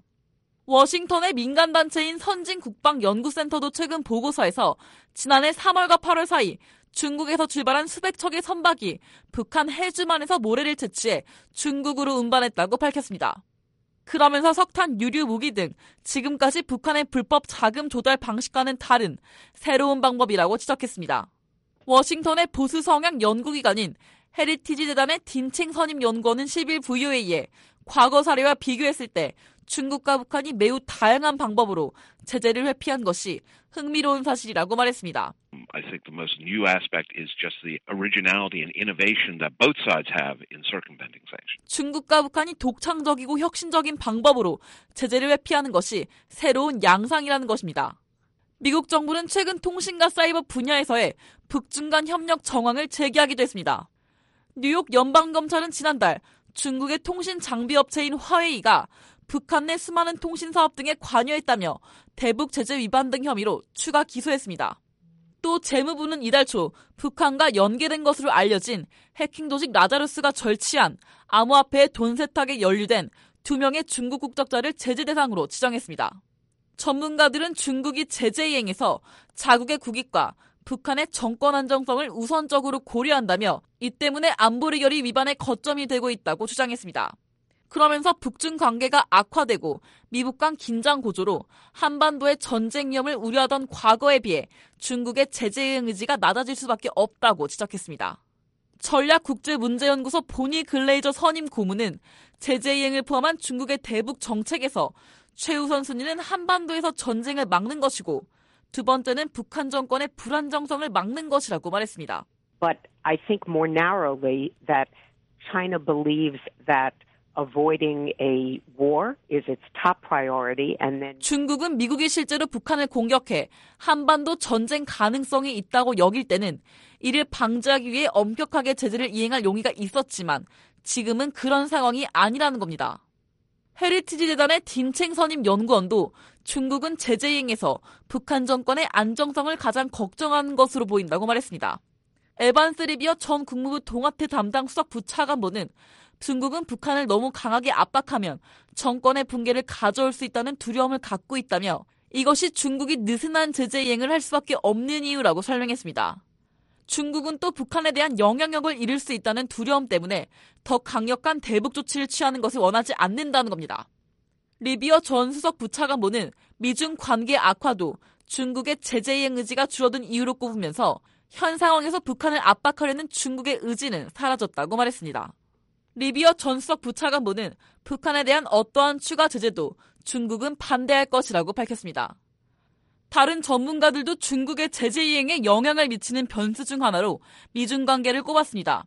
워싱턴의 민간단체인 선진국방연구센터도 최근 보고서에서 지난해 삼월과 팔월 사이 중국에서 출발한 수백 척의 선박이 북한 해주만에서 모래를 채취해 중국으로 운반했다고 밝혔습니다. 그러면서 석탄, 유류, 무기 등 지금까지 북한의 불법 자금 조달 방식과는 다른 새로운 방법이라고 지적했습니다. 워싱턴의 보수 성향 연구기관인 헤리티지 재단의 딘칭 선임연구원은 십일 브이오에이에 과거 사례와 비교했을 때 중국과 북한이 매우 다양한 방법으로 제재를 회피한 것이 흥미로운 사실이라고 말했습니다. I think the most new aspect is just the originality and innovation that both sides have in circumventing sanctions. 중국과 북한이 독창적이고 혁신적인 방법으로 제재를 회피하는 것이 새로운 양상이라는 것입니다. 미국 정부는 최근 통신과 사이버 분야에서의 북중 간 협력 정황을 재개하기도 했습니다. 뉴욕 연방검찰은 지난달 중국의 통신 장비 업체인 화웨이가 북한 내 수많은 통신 사업 등에 관여했다며 대북 제재 위반 등 혐의로 추가 기소했습니다. 또 재무부는 이달 초 북한과 연계된 것으로 알려진 해킹 조직 라자루스가 절취한 암호화폐의 돈 세탁에 연루된 두 명의 중국 국적자를 제재 대상으로 지정했습니다. 전문가들은 중국이 제재 이행에서 자국의 국익과 북한의 정권 안정성을 우선적으로 고려한다며 이 때문에 안보리 결의 위반의 거점이 되고 있다고 주장했습니다. 그러면서 북중 관계가 악화되고 미북 간 긴장 고조로 한반도의 전쟁 위험을 우려하던 과거에 비해 중국의 제재 이행 의지가 낮아질 수밖에 없다고 지적했습니다. 전략국제문제연구소 보니 글레이저 선임 고문은 제재 이행을 포함한 중국의 대북 정책에서 최우선 순위는 한반도에서 전쟁을 막는 것이고 두 번째는 북한 정권의 불안정성을 막는 것이라고 말했습니다. But I think more narrowly that China believes that avoiding a war is its top priority and then 중국은 미국이 실제로 북한을 공격해 한반도 전쟁 가능성이 있다고 여길 때는 이를 방지하기 위해 엄격하게 제재를 이행할 용의가 있었지만 지금은 그런 상황이 아니라는 겁니다. 헤리티지 재단의 딘챙 선임 연구원도 중국은 제재 이행에서 북한 정권의 안정성을 가장 걱정하는 것으로 보인다고 말했습니다. 에반스 리비어 전 국무부 동아태 담당 수석 부차관보는 중국은 북한을 너무 강하게 압박하면 정권의 붕괴를 가져올 수 있다는 두려움을 갖고 있다며 이것이 중국이 느슨한 제재 이행을 할 수밖에 없는 이유라고 설명했습니다. 중국은 또 북한에 대한 영향력을 잃을 수 있다는 두려움 때문에 더 강력한 대북 조치를 취하는 것을 원하지 않는다는 겁니다. 리비어 전 수석 부차관보는 미중 관계 악화도 중국의 제재 이행 의지가 줄어든 이유로 꼽으면서 현 상황에서 북한을 압박하려는 중국의 의지는 사라졌다고 말했습니다. 리비어 전 수석 부차관보는 북한에 대한 어떠한 추가 제재도 중국은 반대할 것이라고 밝혔습니다. 다른 전문가들도 중국의 제재 이행에 영향을 미치는 변수 중 하나로 미중 관계를 꼽았습니다.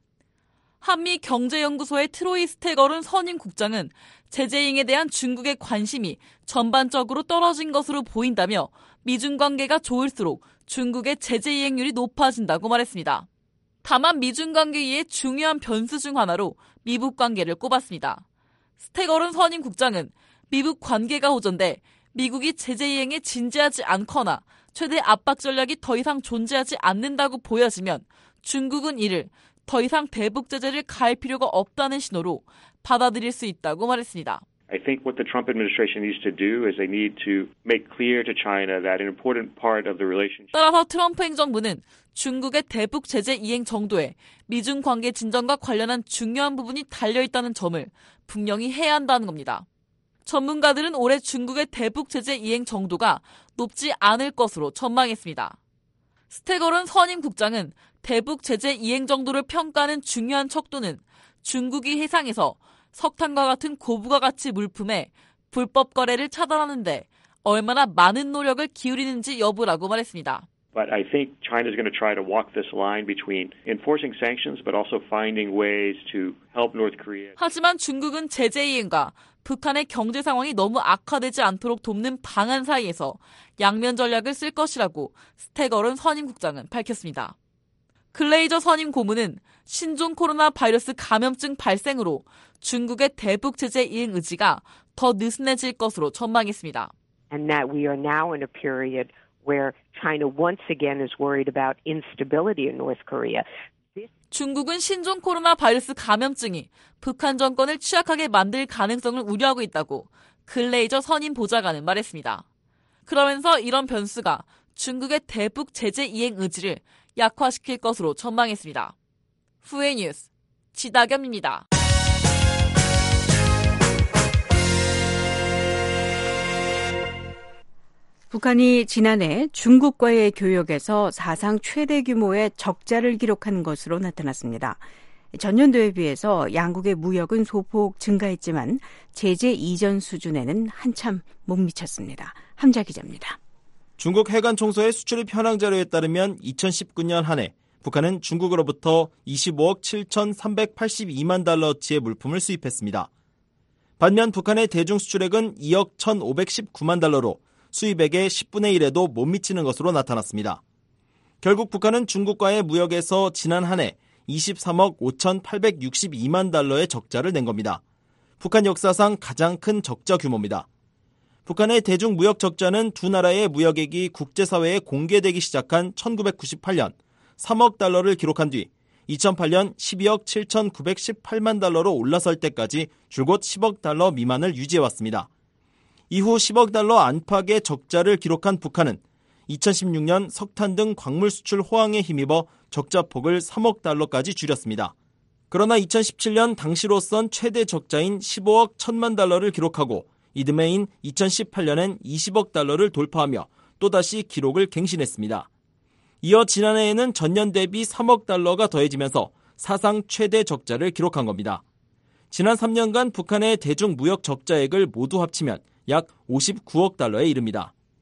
한미 경제연구소의 트로이 스테거룬 선임 국장은 제재 이행에 대한 중국의 관심이 전반적으로 떨어진 것으로 보인다며 미중 관계가 좋을수록 중국의 제재 이행률이 높아진다고 말했습니다. 다만 미중 관계의 중요한 변수 중 하나로 미북 관계를 꼽았습니다. 스테거룬 선임 국장은 미북 관계가 호전돼 미국이 제재 이행에 진지하지 않거나 최대 압박 전략이 더 이상 존재하지 않는다고 보여지면 중국은 이를 더 이상 대북 제재를 가할 필요가 없다는 신호로 받아들일 수 있다고 말했습니다. I think what the Trump administration needs to do is they need to make clear to China that an important part of the relationship. 따라서 트럼프 행정부는 중국의 대북 제재 이행 정도에 미중 관계 진전과 관련한 중요한 부분이 달려있다는 점을 분명히 해야 한다는 겁니다. 전문가들은 올해 중국의 대북 제재 이행 정도가 높지 않을 것으로 전망했습니다. 스테거런 선임 국장은 대북 제재 이행 정도를 평가하는 중요한 척도는 중국이 해상에서 석탄과 같은 고부가 가치 물품의 불법 거래를 차단하는 데 얼마나 많은 노력을 기울이는지 여부라고 말했습니다. But I think China is going to try to walk this line between enforcing sanctions but also finding ways to help North Korea. 하지만 중국은 제재 이행과 북한의 경제 상황이 너무 악화되지 않도록 돕는 방안 사이에서 양면 전략을 쓸 것이라고 스테거런 선임 국장은 밝혔습니다. 글레이저 선임 고문은 신종 코로나 바이러스 감염증 발생으로 중국의 대북 제재 이행 의지가 더 느슨해질 것으로 전망했습니다. And that we are now in a period where China once again is worried about instability in North Korea. 중국은 신종 코로나 바이러스 감염증이 북한 정권을 취약하게 만들 가능성을 우려하고 있다고 글레이저 선임 보좌관은 말했습니다. 그러면서 이런 변수가 중국의 대북 제재 이행 의지를 약화시킬 것으로 전망했습니다. 후에 뉴스 지다겸입니다. 북한이 지난해 중국과의 교역에서 사상 최대 규모의 적자를 기록한 것으로 나타났습니다. 전년도에 비해서 양국의 무역은 소폭 증가했지만 제재 이전 수준에는 한참 못 미쳤습니다. 함자 기자입니다. 중국 해관총소의 수출입 현황 자료에 따르면 이천십구 년 한 해 북한은 중국으로부터 이십오억 칠천삼백팔십이만 달러어치의 물품을 수입했습니다. 반면 북한의 대중 수출액은 이억 천오백십구만 달러로 수입액의 십분의 일에도 못 미치는 것으로 나타났습니다. 결국 북한은 중국과의 무역에서 지난 한 해 이십삼억 오천팔백육십이만 달러의 적자를 낸 겁니다. 북한 역사상 가장 큰 적자 규모입니다. 북한의 대중 무역 적자는 두 나라의 무역액이 국제사회에 공개되기 시작한 천구백구십팔 년 삼억 달러를 기록한 뒤 이천팔 년 십이억 칠천구백십팔만 달러로 올라설 때까지 줄곧 십억 달러 미만을 유지해왔습니다. 이후 십억 달러 안팎의 적자를 기록한 북한은 이천십육 년 석탄 등 광물 수출 호황에 힘입어 적자폭을 삼억 달러까지 줄였습니다. 그러나 이천십칠 년 당시로선 최대 적자인 십오억 천만 달러를 기록하고 이듬해인 이천십팔 년엔 이십억 달러를 돌파하며 또다시 기록을 갱신했습니다. 이어 지난해에는 전년 대비 삼억 달러가 더해지면서 사상 최대 적자를 기록한 겁니다. 지난 삼 년간 북한의 대중 무역 적자액을 모두 합치면 약 오십구억 달러에 이릅니다.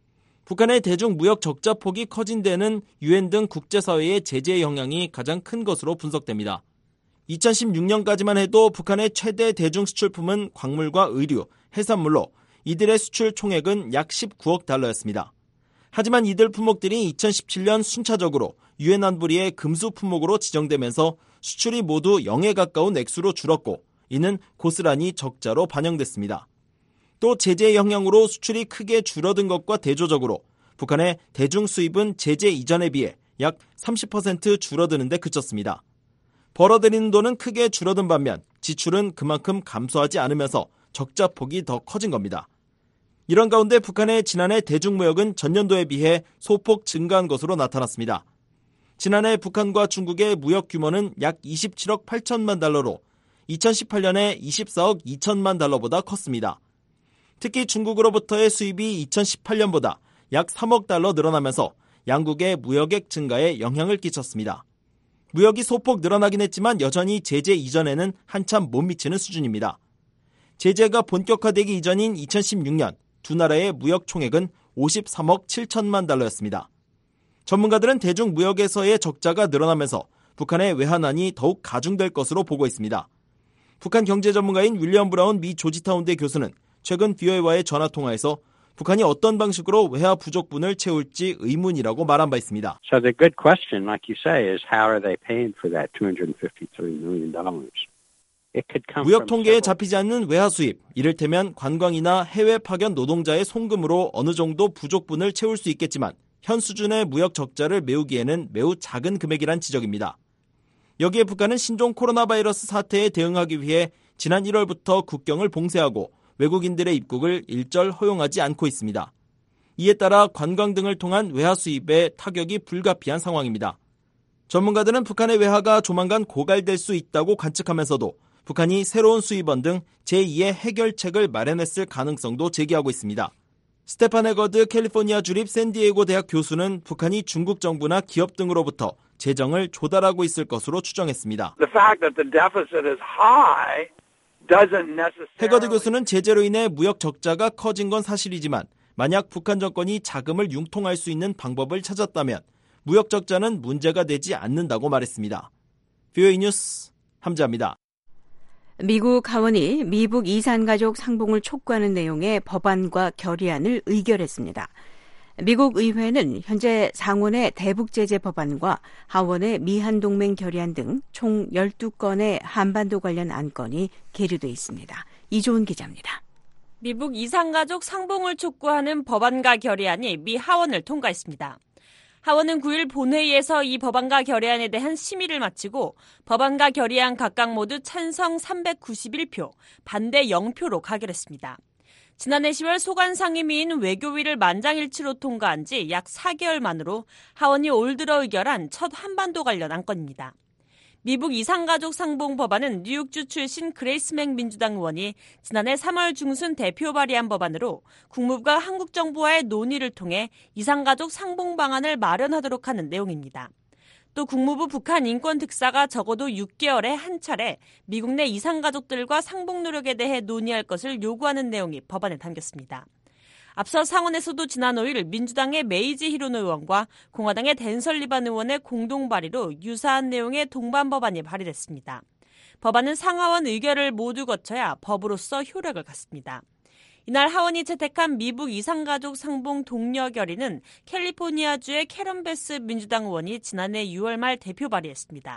북한의 대중 무역 적자 폭이 커진 데는 유엔 등 국제사회의 제재 영향이 가장 큰 것으로 분석됩니다. 이천십육 년까지만 해도 북한의 최대 대중 수출품은 광물과 의류, 해산물로 이들의 수출 총액은 약 십구억 달러였습니다. 하지만 이들 품목들이 이천십칠 년 순차적으로 유엔 안보리의 금수 품목으로 지정되면서 수출이 모두 영에 가까운 액수로 줄었고 이는 고스란히 적자로 반영됐습니다. 또 제재 영향으로 수출이 크게 줄어든 것과 대조적으로 북한의 대중 수입은 제재 이전에 비해 약 삼십 퍼센트 줄어드는 데 그쳤습니다. 벌어들이는 돈은 크게 줄어든 반면 지출은 그만큼 감소하지 않으면서 적자 폭이 더 커진 겁니다. 이런 가운데 북한의 지난해 대중무역은 전년도에 비해 소폭 증가한 것으로 나타났습니다. 지난해 북한과 중국의 무역 규모는 약 이십칠억 팔천만 달러로 이천십팔 년에 이십사억 이천만 달러보다 컸습니다. 특히 중국으로부터의 수입이 이천십팔 년보다 약 삼억 달러 늘어나면서 양국의 무역액 증가에 영향을 끼쳤습니다. 무역이 소폭 늘어나긴 했지만 여전히 제재 이전에는 한참 못 미치는 수준입니다. 제재가 본격화되기 이전인 이천십육 년 두 나라의 무역 총액은 오십삼억 칠천만 달러였습니다. 전문가들은 대중 무역에서의 적자가 늘어나면서 북한의 외환난이 더욱 가중될 것으로 보고 있습니다. 북한 경제 전문가인 윌리엄 브라운 미 조지타운대 교수는 최근 브이오에이와의 전화통화에서 북한이 어떤 방식으로 외화 부족분을 채울지 의문이라고 말한 바 있습니다. So the good question, like you say, is how are they paying for that two hundred fifty-three million dollars? 무역 통계에 잡히지 않는 외화 수입, 이를테면 관광이나 해외 파견 노동자의 송금으로 어느 정도 부족분을 채울 수 있겠지만 현 수준의 무역 적자를 메우기에는 매우 작은 금액이란 지적입니다. 여기에 북한은 신종 코로나 바이러스 사태에 대응하기 위해 지난 일월부터 국경을 봉쇄하고 외국인들의 입국을 일절 허용하지 않고 있습니다. 이에 따라 관광 등을 통한 외화 수입에 타격이 불가피한 상황입니다. 전문가들은 북한의 외화가 조만간 고갈될 수 있다고 관측하면서도 북한이 새로운 수입원 등 제이의 해결책을 마련했을 가능성도 제기하고 있습니다. 스테판 해거드 캘리포니아 주립 샌디에이고 대학 교수는 북한이 중국 정부나 기업 등으로부터 재정을 조달하고 있을 것으로 추정했습니다. The fact that the deficit is high doesn't necessarily... 해거드 교수는 제재로 인해 무역 적자가 커진 건 사실이지만 만약 북한 정권이 자금을 융통할 수 있는 방법을 찾았다면 무역 적자는 문제가 되지 않는다고 말했습니다. 브이오에이 뉴스 함자입니다. 미국 하원이 미북 이산가족 상봉을 촉구하는 내용의 법안과 결의안을 의결했습니다. 미국 의회는 현재 상원의 대북제재 법안과 하원의 미한동맹 결의안 등 총 열두 건의 한반도 관련 안건이 계류돼 있습니다. 이조은 기자입니다. 미북 이산가족 상봉을 촉구하는 법안과 결의안이 미 하원을 통과했습니다. 하원은 구일 본회의에서 이 법안과 결의안에 대한 심의를 마치고 법안과 결의안 각각 모두 찬성 삼백구십일 표, 반대 영 표로 가결했습니다. 지난해 시월 소관 상임위인 외교위를 만장일치로 통과한 지 약 사 개월 만으로 하원이 올 들어 의결한 첫 한반도 관련 안건입니다. 미북 이산가족 상봉 법안은 뉴욕주 출신 그레이스 맥 민주당 의원이 지난해 삼월 중순 대표 발의한 법안으로 국무부가 한국 정부와의 논의를 통해 이산가족 상봉 방안을 마련하도록 하는 내용입니다. 또 국무부 북한 인권특사가 적어도 육 개월에 한 차례 미국 내 이산가족들과 상봉 노력에 대해 논의할 것을 요구하는 내용이 법안에 담겼습니다. 앞서 상원에서도 지난 오일 민주당의 메이지 히로노 의원과 공화당의 댄 설리반 의원의 공동 발의로 유사한 내용의 동반 법안이 발의됐습니다. 법안은 상하원 의결을 모두 거쳐야 법으로서 효력을 갖습니다. 이날 하원이 채택한 미북 이산가족 상봉 독려 결의는 캘리포니아주의 캐런 베스 민주당 의원이 지난해 유월 말 대표 발의했습니다.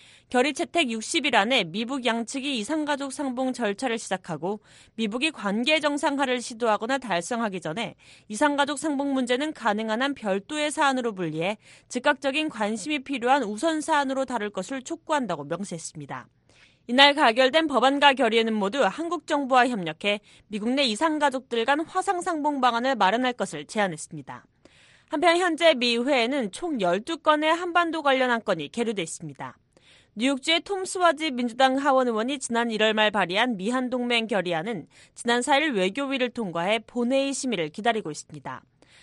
결의 채택 육십 일 안에 미북 양측이 이산가족 상봉 절차를 시작하고 미북이 관계 정상화를 시도하거나 달성하기 전에 이산가족 상봉 문제는 가능한 한 별도의 사안으로 분리해 즉각적인 관심이 필요한 우선 사안으로 다룰 것을 촉구한다고 명시했습니다. 이날 가결된 법안과 결의에는 모두 한국 정부와 협력해 미국 내 이산가족들 간 화상상봉 방안을 마련할 것을 제안했습니다. 한편 현재 미 의회에는 총 열두 건의 한반도 관련 안건이 계류돼 있습니다. 뉴욕주의 톰 스와지 민주당 하원 의원이 지난 일월 말 발의한 미한동맹 결의안은 지난 사 일 외교위를 통과해 본회의 심의를 기다리고 있습니다.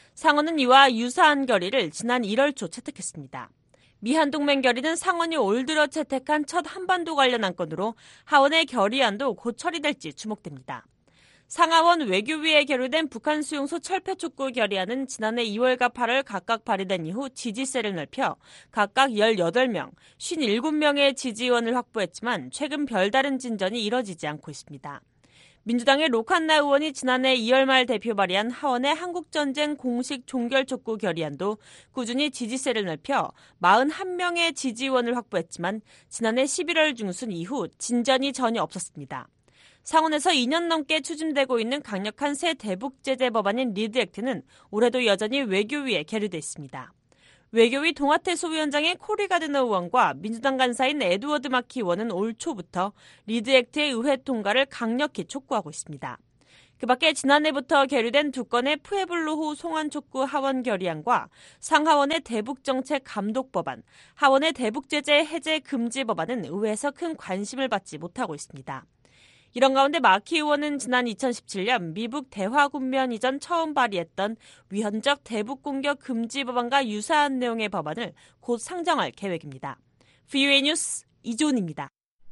상원은 이와 유사한 결의를 지난 일월 초 채택했습니다. 미한동맹 결의는 상원이 올 들어 채택한 첫 한반도 관련 안건으로 하원의 결의안도 곧 처리될지 주목됩니다. 상하원 외교위에 계류된 북한 수용소 철폐 촉구 결의안은 지난해 이월과 팔월 각각 발의된 이후 지지세를 넓혀 각각 열여덟 명, 오십칠 명의 지지원을 확보했지만 최근 별다른 진전이 이뤄지지 않고 있습니다. 민주당의 로칸나 의원이 지난해 이월 말 대표 발의한 하원의 한국전쟁 공식 종결 촉구 결의안도 꾸준히 지지세를 넓혀 사십일 명의 지지원을 확보했지만 지난해 십일월 중순 이후 진전이 전혀 없었습니다. 상원에서 이 년 넘게 추진되고 있는 강력한 새 대북 제재 법안인 리드 액트는 올해도 여전히 외교위에 계류돼 있습니다. 외교위 동아태 소위원장의 코리 가드너 의원과 민주당 간사인 에드워드 마키 의원은 올 초부터 리드 액트의 의회 통과를 강력히 촉구하고 있습니다. 그 밖에 지난해부터 계류된 두 건의 푸에블로호 송환 촉구 하원 결의안과 상하원의 대북정책 감독 법안, 하원의 대북제재 해제 금지 법안은 의회에서 큰 관심을 받지 못하고 있습니다. 이런 가운데 마키 의원은 지난 이천십칠 년 미북 대화군면 이전 처음 발의했던 위헌적 대북공격 금지 법안과 유사한 내용의 법안을 곧 상정할 계획입니다. 브이오에이 뉴스 이조은입니다.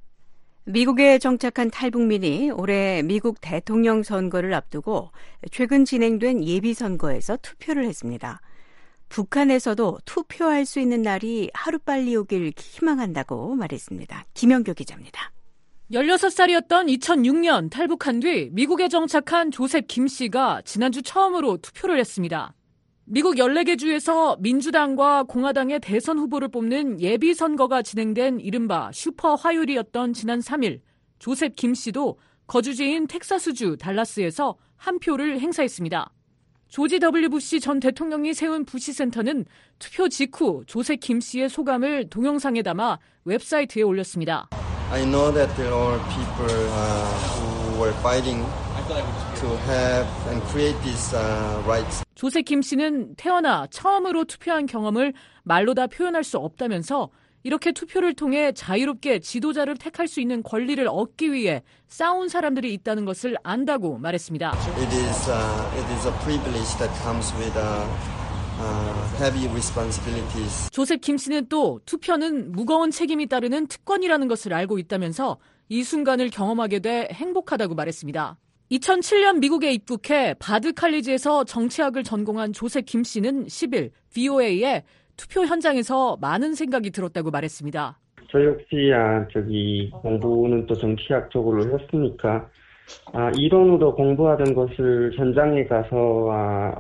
미국에 정착한 탈북민이 올해 미국 대통령 선거를 앞두고 최근 진행된 예비선거에서 투표를 했습니다. 북한에서도 투표할 수 있는 날이 하루빨리 오길 희망한다고 말했습니다. 김영교 기자입니다. 열여섯 살이었던 이천육 년 탈북한 뒤 미국에 정착한 조셉 김 씨가 지난주 처음으로 투표를 했습니다. 미국 열네 개 주에서 민주당과 공화당의 대선 후보를 뽑는 예비선거가 진행된 이른바 슈퍼 화요일이었던 지난 삼 일, 조셉 김 씨도 거주지인 텍사스주 달라스에서 한 표를 행사했습니다. 조지 더블유 부시 전 대통령이 세운 부시센터는 투표 직후 조셉 김 씨의 소감을 동영상에 담아 웹사이트에 올렸습니다. I know that there are people uh, who were fighting to have and create these uh, rights. 조셉 김 씨는 태어나 처음으로 투표한 경험을 말로 다 표현할 수 없다면서 이렇게 투표를 통해 자유롭게 지도자를 택할 수 있는 권리를 얻기 위해 싸운 사람들이 있다는 것을 안다고 말했습니다. It is, uh, it is a privilege that comes with uh, uh, heavy responsibilities. 조셉 김 씨는 또 투표는 무거운 책임이 따르는 특권이라는 것을 알고 있다면서 이 순간을 경험하게 돼 행복하다고 말했습니다. 이천칠 년 미국에 입국해 바드 칼리지에서 정치학을 전공한 조셉 김 씨는 십 일 브이오에이에 투표 현장에서 많은 생각이 들었다고 말했습니다. 저 역시 아, 저기 공부는 또 정치학 쪽으로 했으니까 아, 이론으로 공부하던 것을 현장에 가서 아,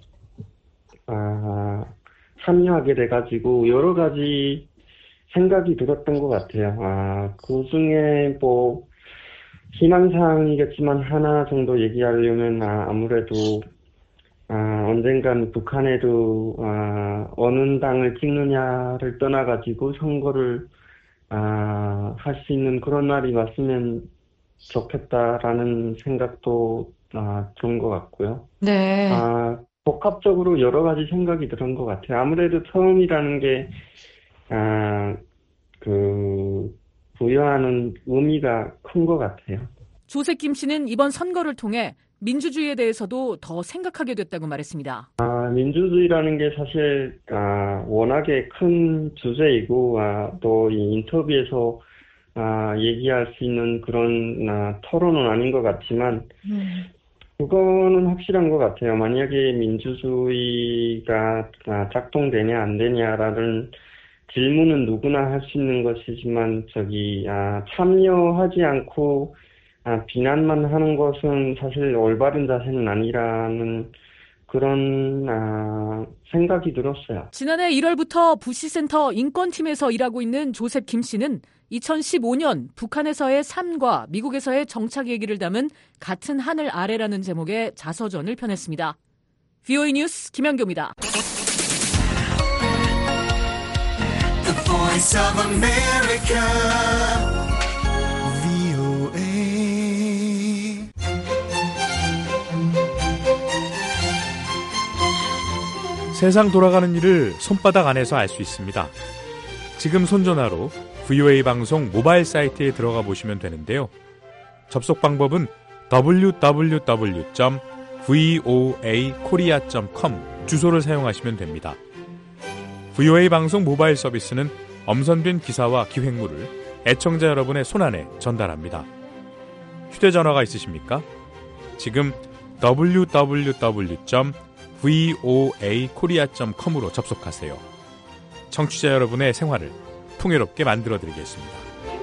아, 참여하게 돼가지고 여러 가지 생각이 들었던 것 같아요. 아, 그 중에 뭐 희망사항이겠지만 하나 정도 얘기하려면 아, 아무래도 아, 언젠간 북한에도 아, 어느 당을 찍느냐를 떠나가지고 선거를 아, 할 수 있는 그런 날이 왔으면 좋겠다라는 생각도 아, 든 것 같고요. 네. 아, 복합적으로 여러 가지 생각이 드는 것 같아요. 아무래도 처음이라는 게 아, 그 부여하는 의미가 큰 것 같아요. 조셉 김 씨는 이번 선거를 통해 민주주의에 대해서도 더 생각하게 됐다고 말했습니다. 아, 민주주의라는 게 사실 아, 워낙에 큰 주제이고 아, 또 이 인터뷰에서 아, 얘기할 수 있는 그런 아, 토론은 아닌 것 같지만 음. 그거는 확실한 것 같아요. 만약에 민주주의가 아, 작동되냐 안 되냐라는 질문은 누구나 할 수 있는 것이지만 저기 아, 참여하지 않고 아, 비난만 하는 것은 사실 올바른 자세는 아니라는 그런 아, 생각이 들었어요. 지난해 일월부터 부시센터 인권팀에서 일하고 있는 조셉 김 씨는 이천십오 년 북한에서의 삶과 미국에서의 정착 얘기를 담은 같은 하늘 아래라는 제목의 자서전을 펴냈습니다. 브이오에이 뉴스 김현교입니다. The Voice of America. 세상 돌아가는 일을 손바닥 안에서 알 수 있습니다. 지금 손전화로 브이오에이 방송 모바일 사이트에 들어가 보시면 되는데요. 접속 방법은 더블유 더블유 더블유 점 브이오에이 코리아 점 컴 주소를 사용하시면 됩니다. 브이오에이 방송 모바일 서비스는 엄선된 기사와 기획물을 애청자 여러분의 손안에 전달합니다. 휴대전화가 있으십니까? 지금 더블유 더블유 더블유 점 브이오에이 코리아 점 컴으로 접속하세요. 청취자 여러분의 생활을 풍요롭게 만들어드리겠습니다.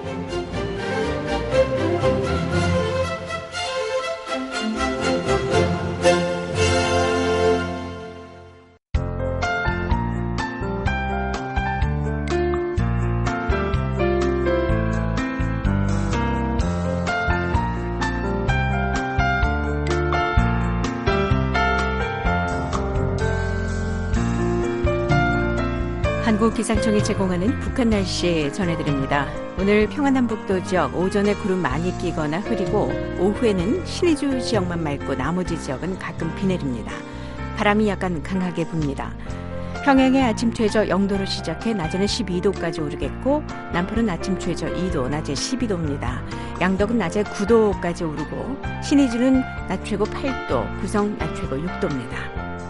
한국기상청이 제공하는 북한 날씨 전해드립니다. 오늘 평안남북도 지역 오전에 구름 많이 끼거나 흐리고 오후에는 신의주 지역만 맑고 나머지 지역은 가끔 비 내립니다. 바람이 약간 강하게 붑니다. 평양의 아침 최저 영도로 시작해 낮에는 십이 도까지 오르겠고 남포는 아침 최저 이 도, 낮에 십이 도입니다. 양덕은 낮에 구 도까지 오르고 신의주는 낮 최고 팔 도, 구성 낮 최고 육 도입니다.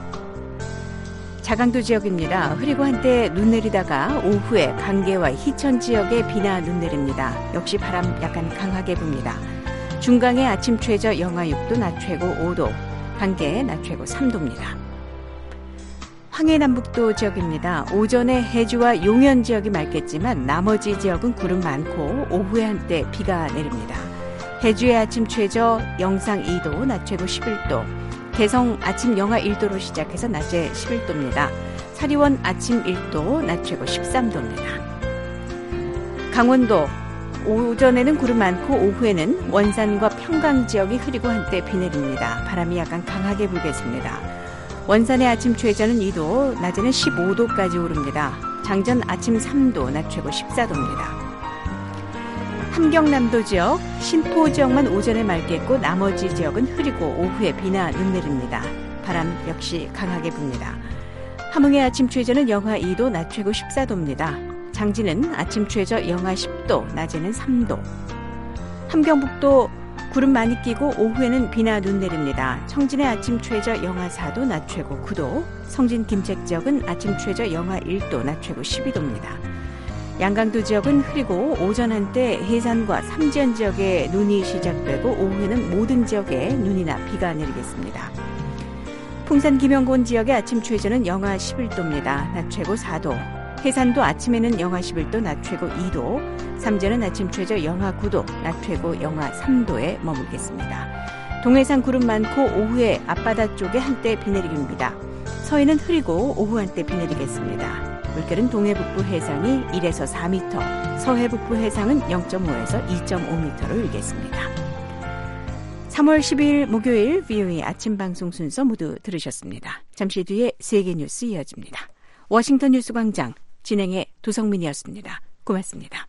자강도 지역입니다. 흐리고 한때 눈 내리다가 오후에 강계와 희천 지역에 비나 눈 내립니다. 역시 바람 약간 강하게 붑니다. 중강의 아침 최저 영하 육 도, 낮 최고 오 도, 강계 낮 최고 삼 도입니다. 황해남북도 지역입니다. 오전에 해주와 용현 지역이 맑겠지만 나머지 지역은 구름 많고 오후에 한때 비가 내립니다. 해주의 아침 최저 영상 이 도, 낮 최고 십일 도, 개성 아침 영하 일 도로 시작해서 낮에 십일 도입니다. 사리원 아침 일 도, 낮 최고 십삼 도입니다. 강원도 오전에는 구름 많고 오후에는 원산과 평강 지역이 흐리고 한때 비 내립니다. 바람이 약간 강하게 불겠습니다. 원산의 아침 최저는 이 도, 낮에는 십오 도까지 오릅니다. 장전 아침 삼 도, 낮 최고 십사 도입니다. 함경남도 지역, 신포 지역만 오전에 맑겠고 나머지 지역은 흐리고 오후에 비나 눈 내립니다. 바람 역시 강하게 붑니다. 함흥의 아침 최저는 영하 이 도, 낮 최고 십사 도입니다. 장진은 아침 최저 영하 십 도, 낮에는 삼 도. 함경북도 구름 많이 끼고 오후에는 비나 눈 내립니다. 청진의 아침 최저 영하 사 도, 낮 최고 구 도. 성진 김책 지역은 아침 최저 영하 일 도, 낮 최고 십이 도입니다. 양강도 지역은 흐리고 오전 한때 해산과 삼지연 지역에 눈이 시작되고 오후에는 모든 지역에 눈이나 비가 내리겠습니다. 풍산 김영곤 지역의 아침 최저는 영하 십일 도입니다. 낮 최고 사 도. 해산도 아침에는 영하 십일 도, 낮 최고 이 도. 삼지연은 아침 최저 영하 구 도, 낮 최고 영하 삼 도에 머물겠습니다. 동해상 구름 많고 오후에 앞바다 쪽에 한때 비 내리기입니다. 서해는 흐리고 오후 한때 비 내리겠습니다. 물결은 동해북부 해상이 일에서 사 미터, 서해북부 해상은 영 점 오에서 이 점 오 미터로 일겠습니다. 삼월 십이일 목요일 브이오에이 아침 방송 순서 모두 들으셨습니다. 잠시 뒤에 세계 뉴스 이어집니다. 워싱턴 뉴스 광장 진행의 도성민이었습니다. 고맙습니다.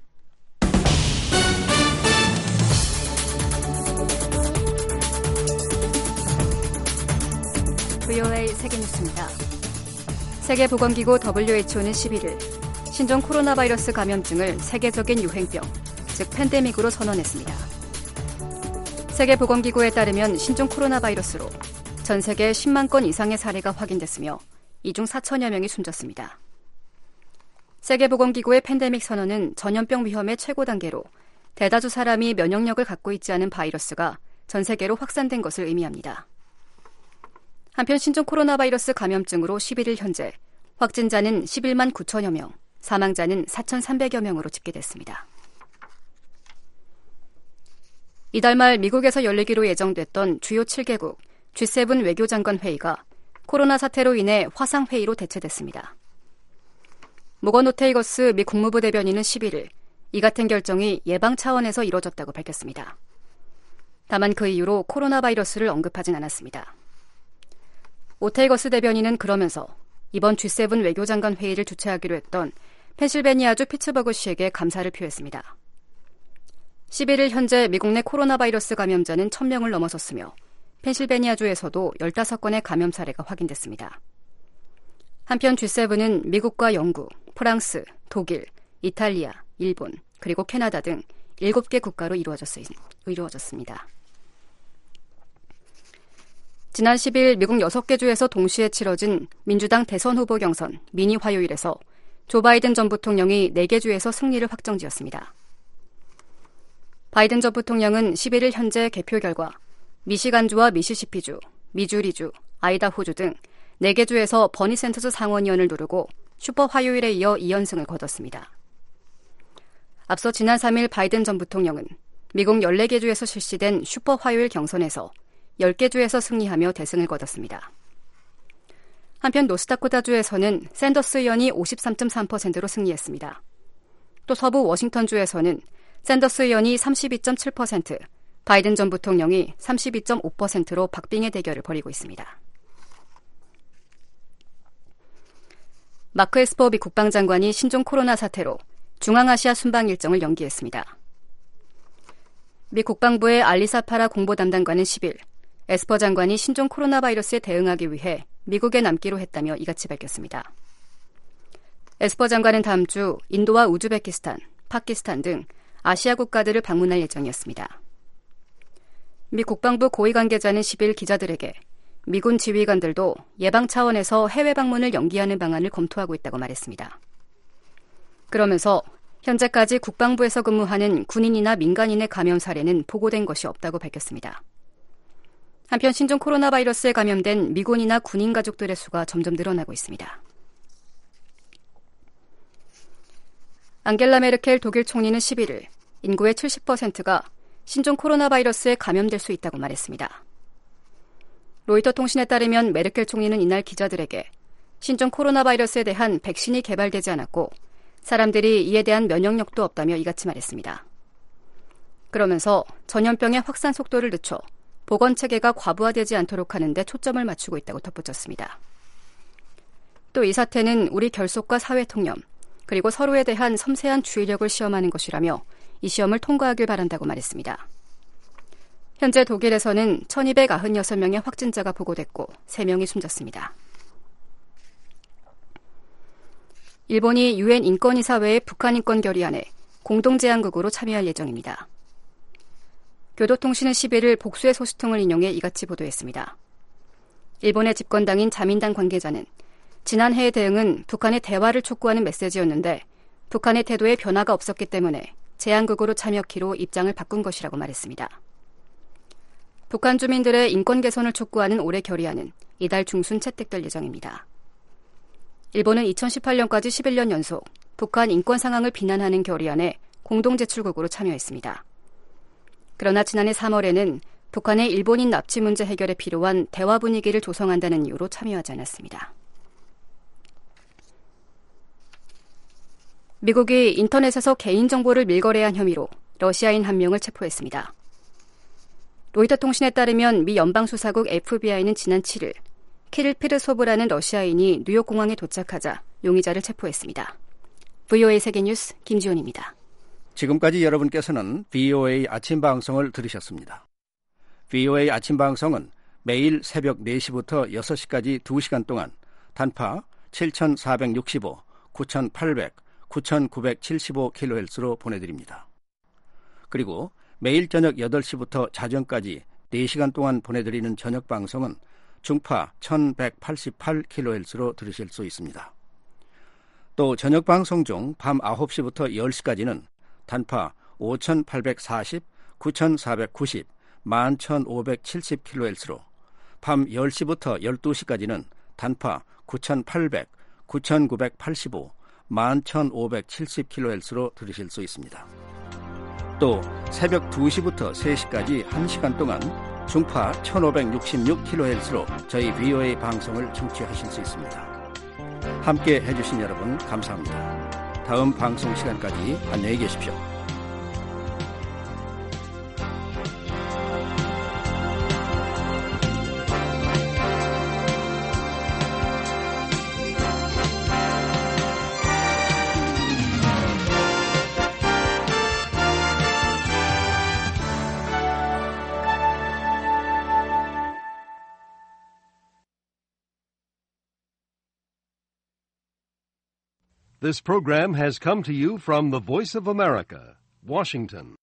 브이오에이 세계 뉴스입니다. 세계보건기구 더블유에이치오는 십일일 신종 코로나 바이러스 감염증을 세계적인 유행병, 즉 팬데믹으로 선언했습니다. 세계보건기구에 따르면 신종 코로나 바이러스로 전 세계 십만 건 이상의 사례가 확인됐으며 이 중 사천여 명이 숨졌습니다. 세계보건기구의 팬데믹 선언은 전염병 위험의 최고 단계로 대다수 사람이 면역력을 갖고 있지 않은 바이러스가 전 세계로 확산된 것을 의미합니다. 한편 신종 코로나 바이러스 감염증으로 십일일 현재 확진자는 십일만 구천여 명, 사망자는 사천삼백여 명으로 집계됐습니다. 이달 말 미국에서 열리기로 예정됐던 주요 칠 개국 지 세븐 외교장관 회의가 코로나 사태로 인해 화상회의로 대체됐습니다. 모건 오테이거스 미 국무부 대변인은 십일일 이 같은 결정이 예방 차원에서 이뤄졌다고 밝혔습니다. 다만 그 이유로 코로나 바이러스를 언급하진 않았습니다. 오테이거스 대변인은 그러면서 이번 지 세븐 외교장관 회의를 주최하기로 했던 펜실베니아주 피츠버그시에게 감사를 표했습니다. 십일일 현재 미국 내 코로나 바이러스 감염자는 천 명을 넘어섰으며 펜실베니아주에서도 열다섯 건의 감염 사례가 확인됐습니다. 한편 지 세븐은 미국과 영국, 프랑스, 독일, 이탈리아, 일본, 그리고 캐나다 등 일곱 개 국가로 이루어졌습니다. 지난 십일 미국 여섯 개 주에서 동시에 치러진 민주당 대선 후보 경선 미니 화요일에서 조 바이든 전 부통령이 네 개 주에서 승리를 확정지었습니다. 바이든 전 부통령은 십일일 현재 개표 결과 미시간주와 미시시피주, 미주리주, 아이다호주 등 네 개 주에서 버니 샌더스 상원의원을 누르고 슈퍼 화요일에 이어 이 연승을 거뒀습니다. 앞서 지난 삼 일 바이든 전 부통령은 미국 열네 개 주에서 실시된 슈퍼 화요일 경선에서 열 개 주에서 승리하며 대승을 거뒀습니다. 한편 노스다코타주에서는 샌더스 의원이 오십삼 점 삼 퍼센트로 승리했습니다. 또 서부 워싱턴주에서는 샌더스 의원이 삼십이 점 칠 퍼센트, 바이든 전 부통령이 삼십이 점 오 퍼센트로 박빙의 대결을 벌이고 있습니다. 마크 에스퍼 미 국방장관이 신종 코로나 사태로 중앙아시아 순방 일정을 연기했습니다. 미 국방부의 알리사 파라 공보담당관은 십 일 에스퍼 장관이 신종 코로나 바이러스에 대응하기 위해 미국에 남기로 했다며 이같이 밝혔습니다. 에스퍼 장관은 다음 주 인도와 우즈베키스탄, 파키스탄 등 아시아 국가들을 방문할 예정이었습니다. 미 국방부 고위 관계자는 십 일 기자들에게 미군 지휘관들도 예방 차원에서 해외 방문을 연기하는 방안을 검토하고 있다고 말했습니다. 그러면서 현재까지 국방부에서 근무하는 군인이나 민간인의 감염 사례는 보고된 것이 없다고 밝혔습니다. 한편 신종 코로나 바이러스에 감염된 미군이나 군인 가족들의 수가 점점 늘어나고 있습니다. 앙겔라 메르켈 독일 총리는 십일 일 인구의 칠십 퍼센트가 신종 코로나 바이러스에 감염될 수 있다고 말했습니다. 로이터 통신에 따르면 메르켈 총리는 이날 기자들에게 신종 코로나 바이러스에 대한 백신이 개발되지 않았고 사람들이 이에 대한 면역력도 없다며 이같이 말했습니다. 그러면서 전염병의 확산 속도를 늦춰 보건체계가 과부하되지 않도록 하는 데 초점을 맞추고 있다고 덧붙였습니다. 또 이 사태는 우리 결속과 사회통념, 그리고 서로에 대한 섬세한 주의력을 시험하는 것이라며 이 시험을 통과하길 바란다고 말했습니다. 현재 독일에서는 천이백구십육 명의 확진자가 보고됐고 세 명이 숨졌습니다. 일본이 유엔 인권이사회의 북한 인권 결의안에 공동제안국으로 참여할 예정입니다. 교도통신은 십일 일 복수의 소식통을 인용해 이같이 보도했습니다. 일본의 집권당인 자민당 관계자는 지난해의 대응은 북한의 대화를 촉구하는 메시지였는데 북한의 태도에 변화가 없었기 때문에 제안국으로 참여키로 입장을 바꾼 것이라고 말했습니다. 북한 주민들의 인권 개선을 촉구하는 올해 결의안은 이달 중순 채택될 예정입니다. 일본은 이천십팔 년까지 십일 년 연속 북한 인권 상황을 비난하는 결의안에 공동제출국으로 참여했습니다. 그러나 지난해 삼월에는 북한의 일본인 납치 문제 해결에 필요한 대화 분위기를 조성한다는 이유로 참여하지 않았습니다. 미국이 인터넷에서 개인정보를 밀거래한 혐의로 러시아인 한 명을 체포했습니다. 로이터 통신에 따르면 미 연방수사국 에프비아이는 지난 칠 일 키릴 피르소브라는 러시아인이 뉴욕공항에 도착하자 용의자를 체포했습니다. 브이오에이 세계뉴스 김지훈입니다. 지금까지 여러분께서는 브이오에이 아침 방송을 들으셨습니다. 브이오에이 아침 방송은 매일 새벽 네 시부터 여섯 시까지 두 시간 동안 단파 칠천사백육십오, 구천팔백, 구천구백칠십오 킬로헤르츠로 보내드립니다. 그리고 매일 저녁 여덟 시부터 자정까지 네 시간 동안 보내드리는 저녁 방송은 중파 천백팔십팔 킬로헤르츠로 들으실 수 있습니다. 또 저녁 방송 중 밤 아홉 시부터 열 시까지는 단파 오천팔백사십, 구천사백구십, 만 천오백칠십 킬로헤르츠로 밤 열 시부터 열두 시까지는 단파 구천팔백, 구천구백팔십오, 만 천오백칠십 킬로헤르츠로 들으실 수 있습니다. 또 새벽 두 시부터 세 시까지 한 시간 동안 중파 천오백육십육 킬로헤르츠로 저희 브이오에이 방송을 청취하실 수 있습니다. 함께 해주신 여러분 감사합니다. 다음 방송 시간까지 안녕히 계십시오. This program has come to you from the Voice of America, Washington.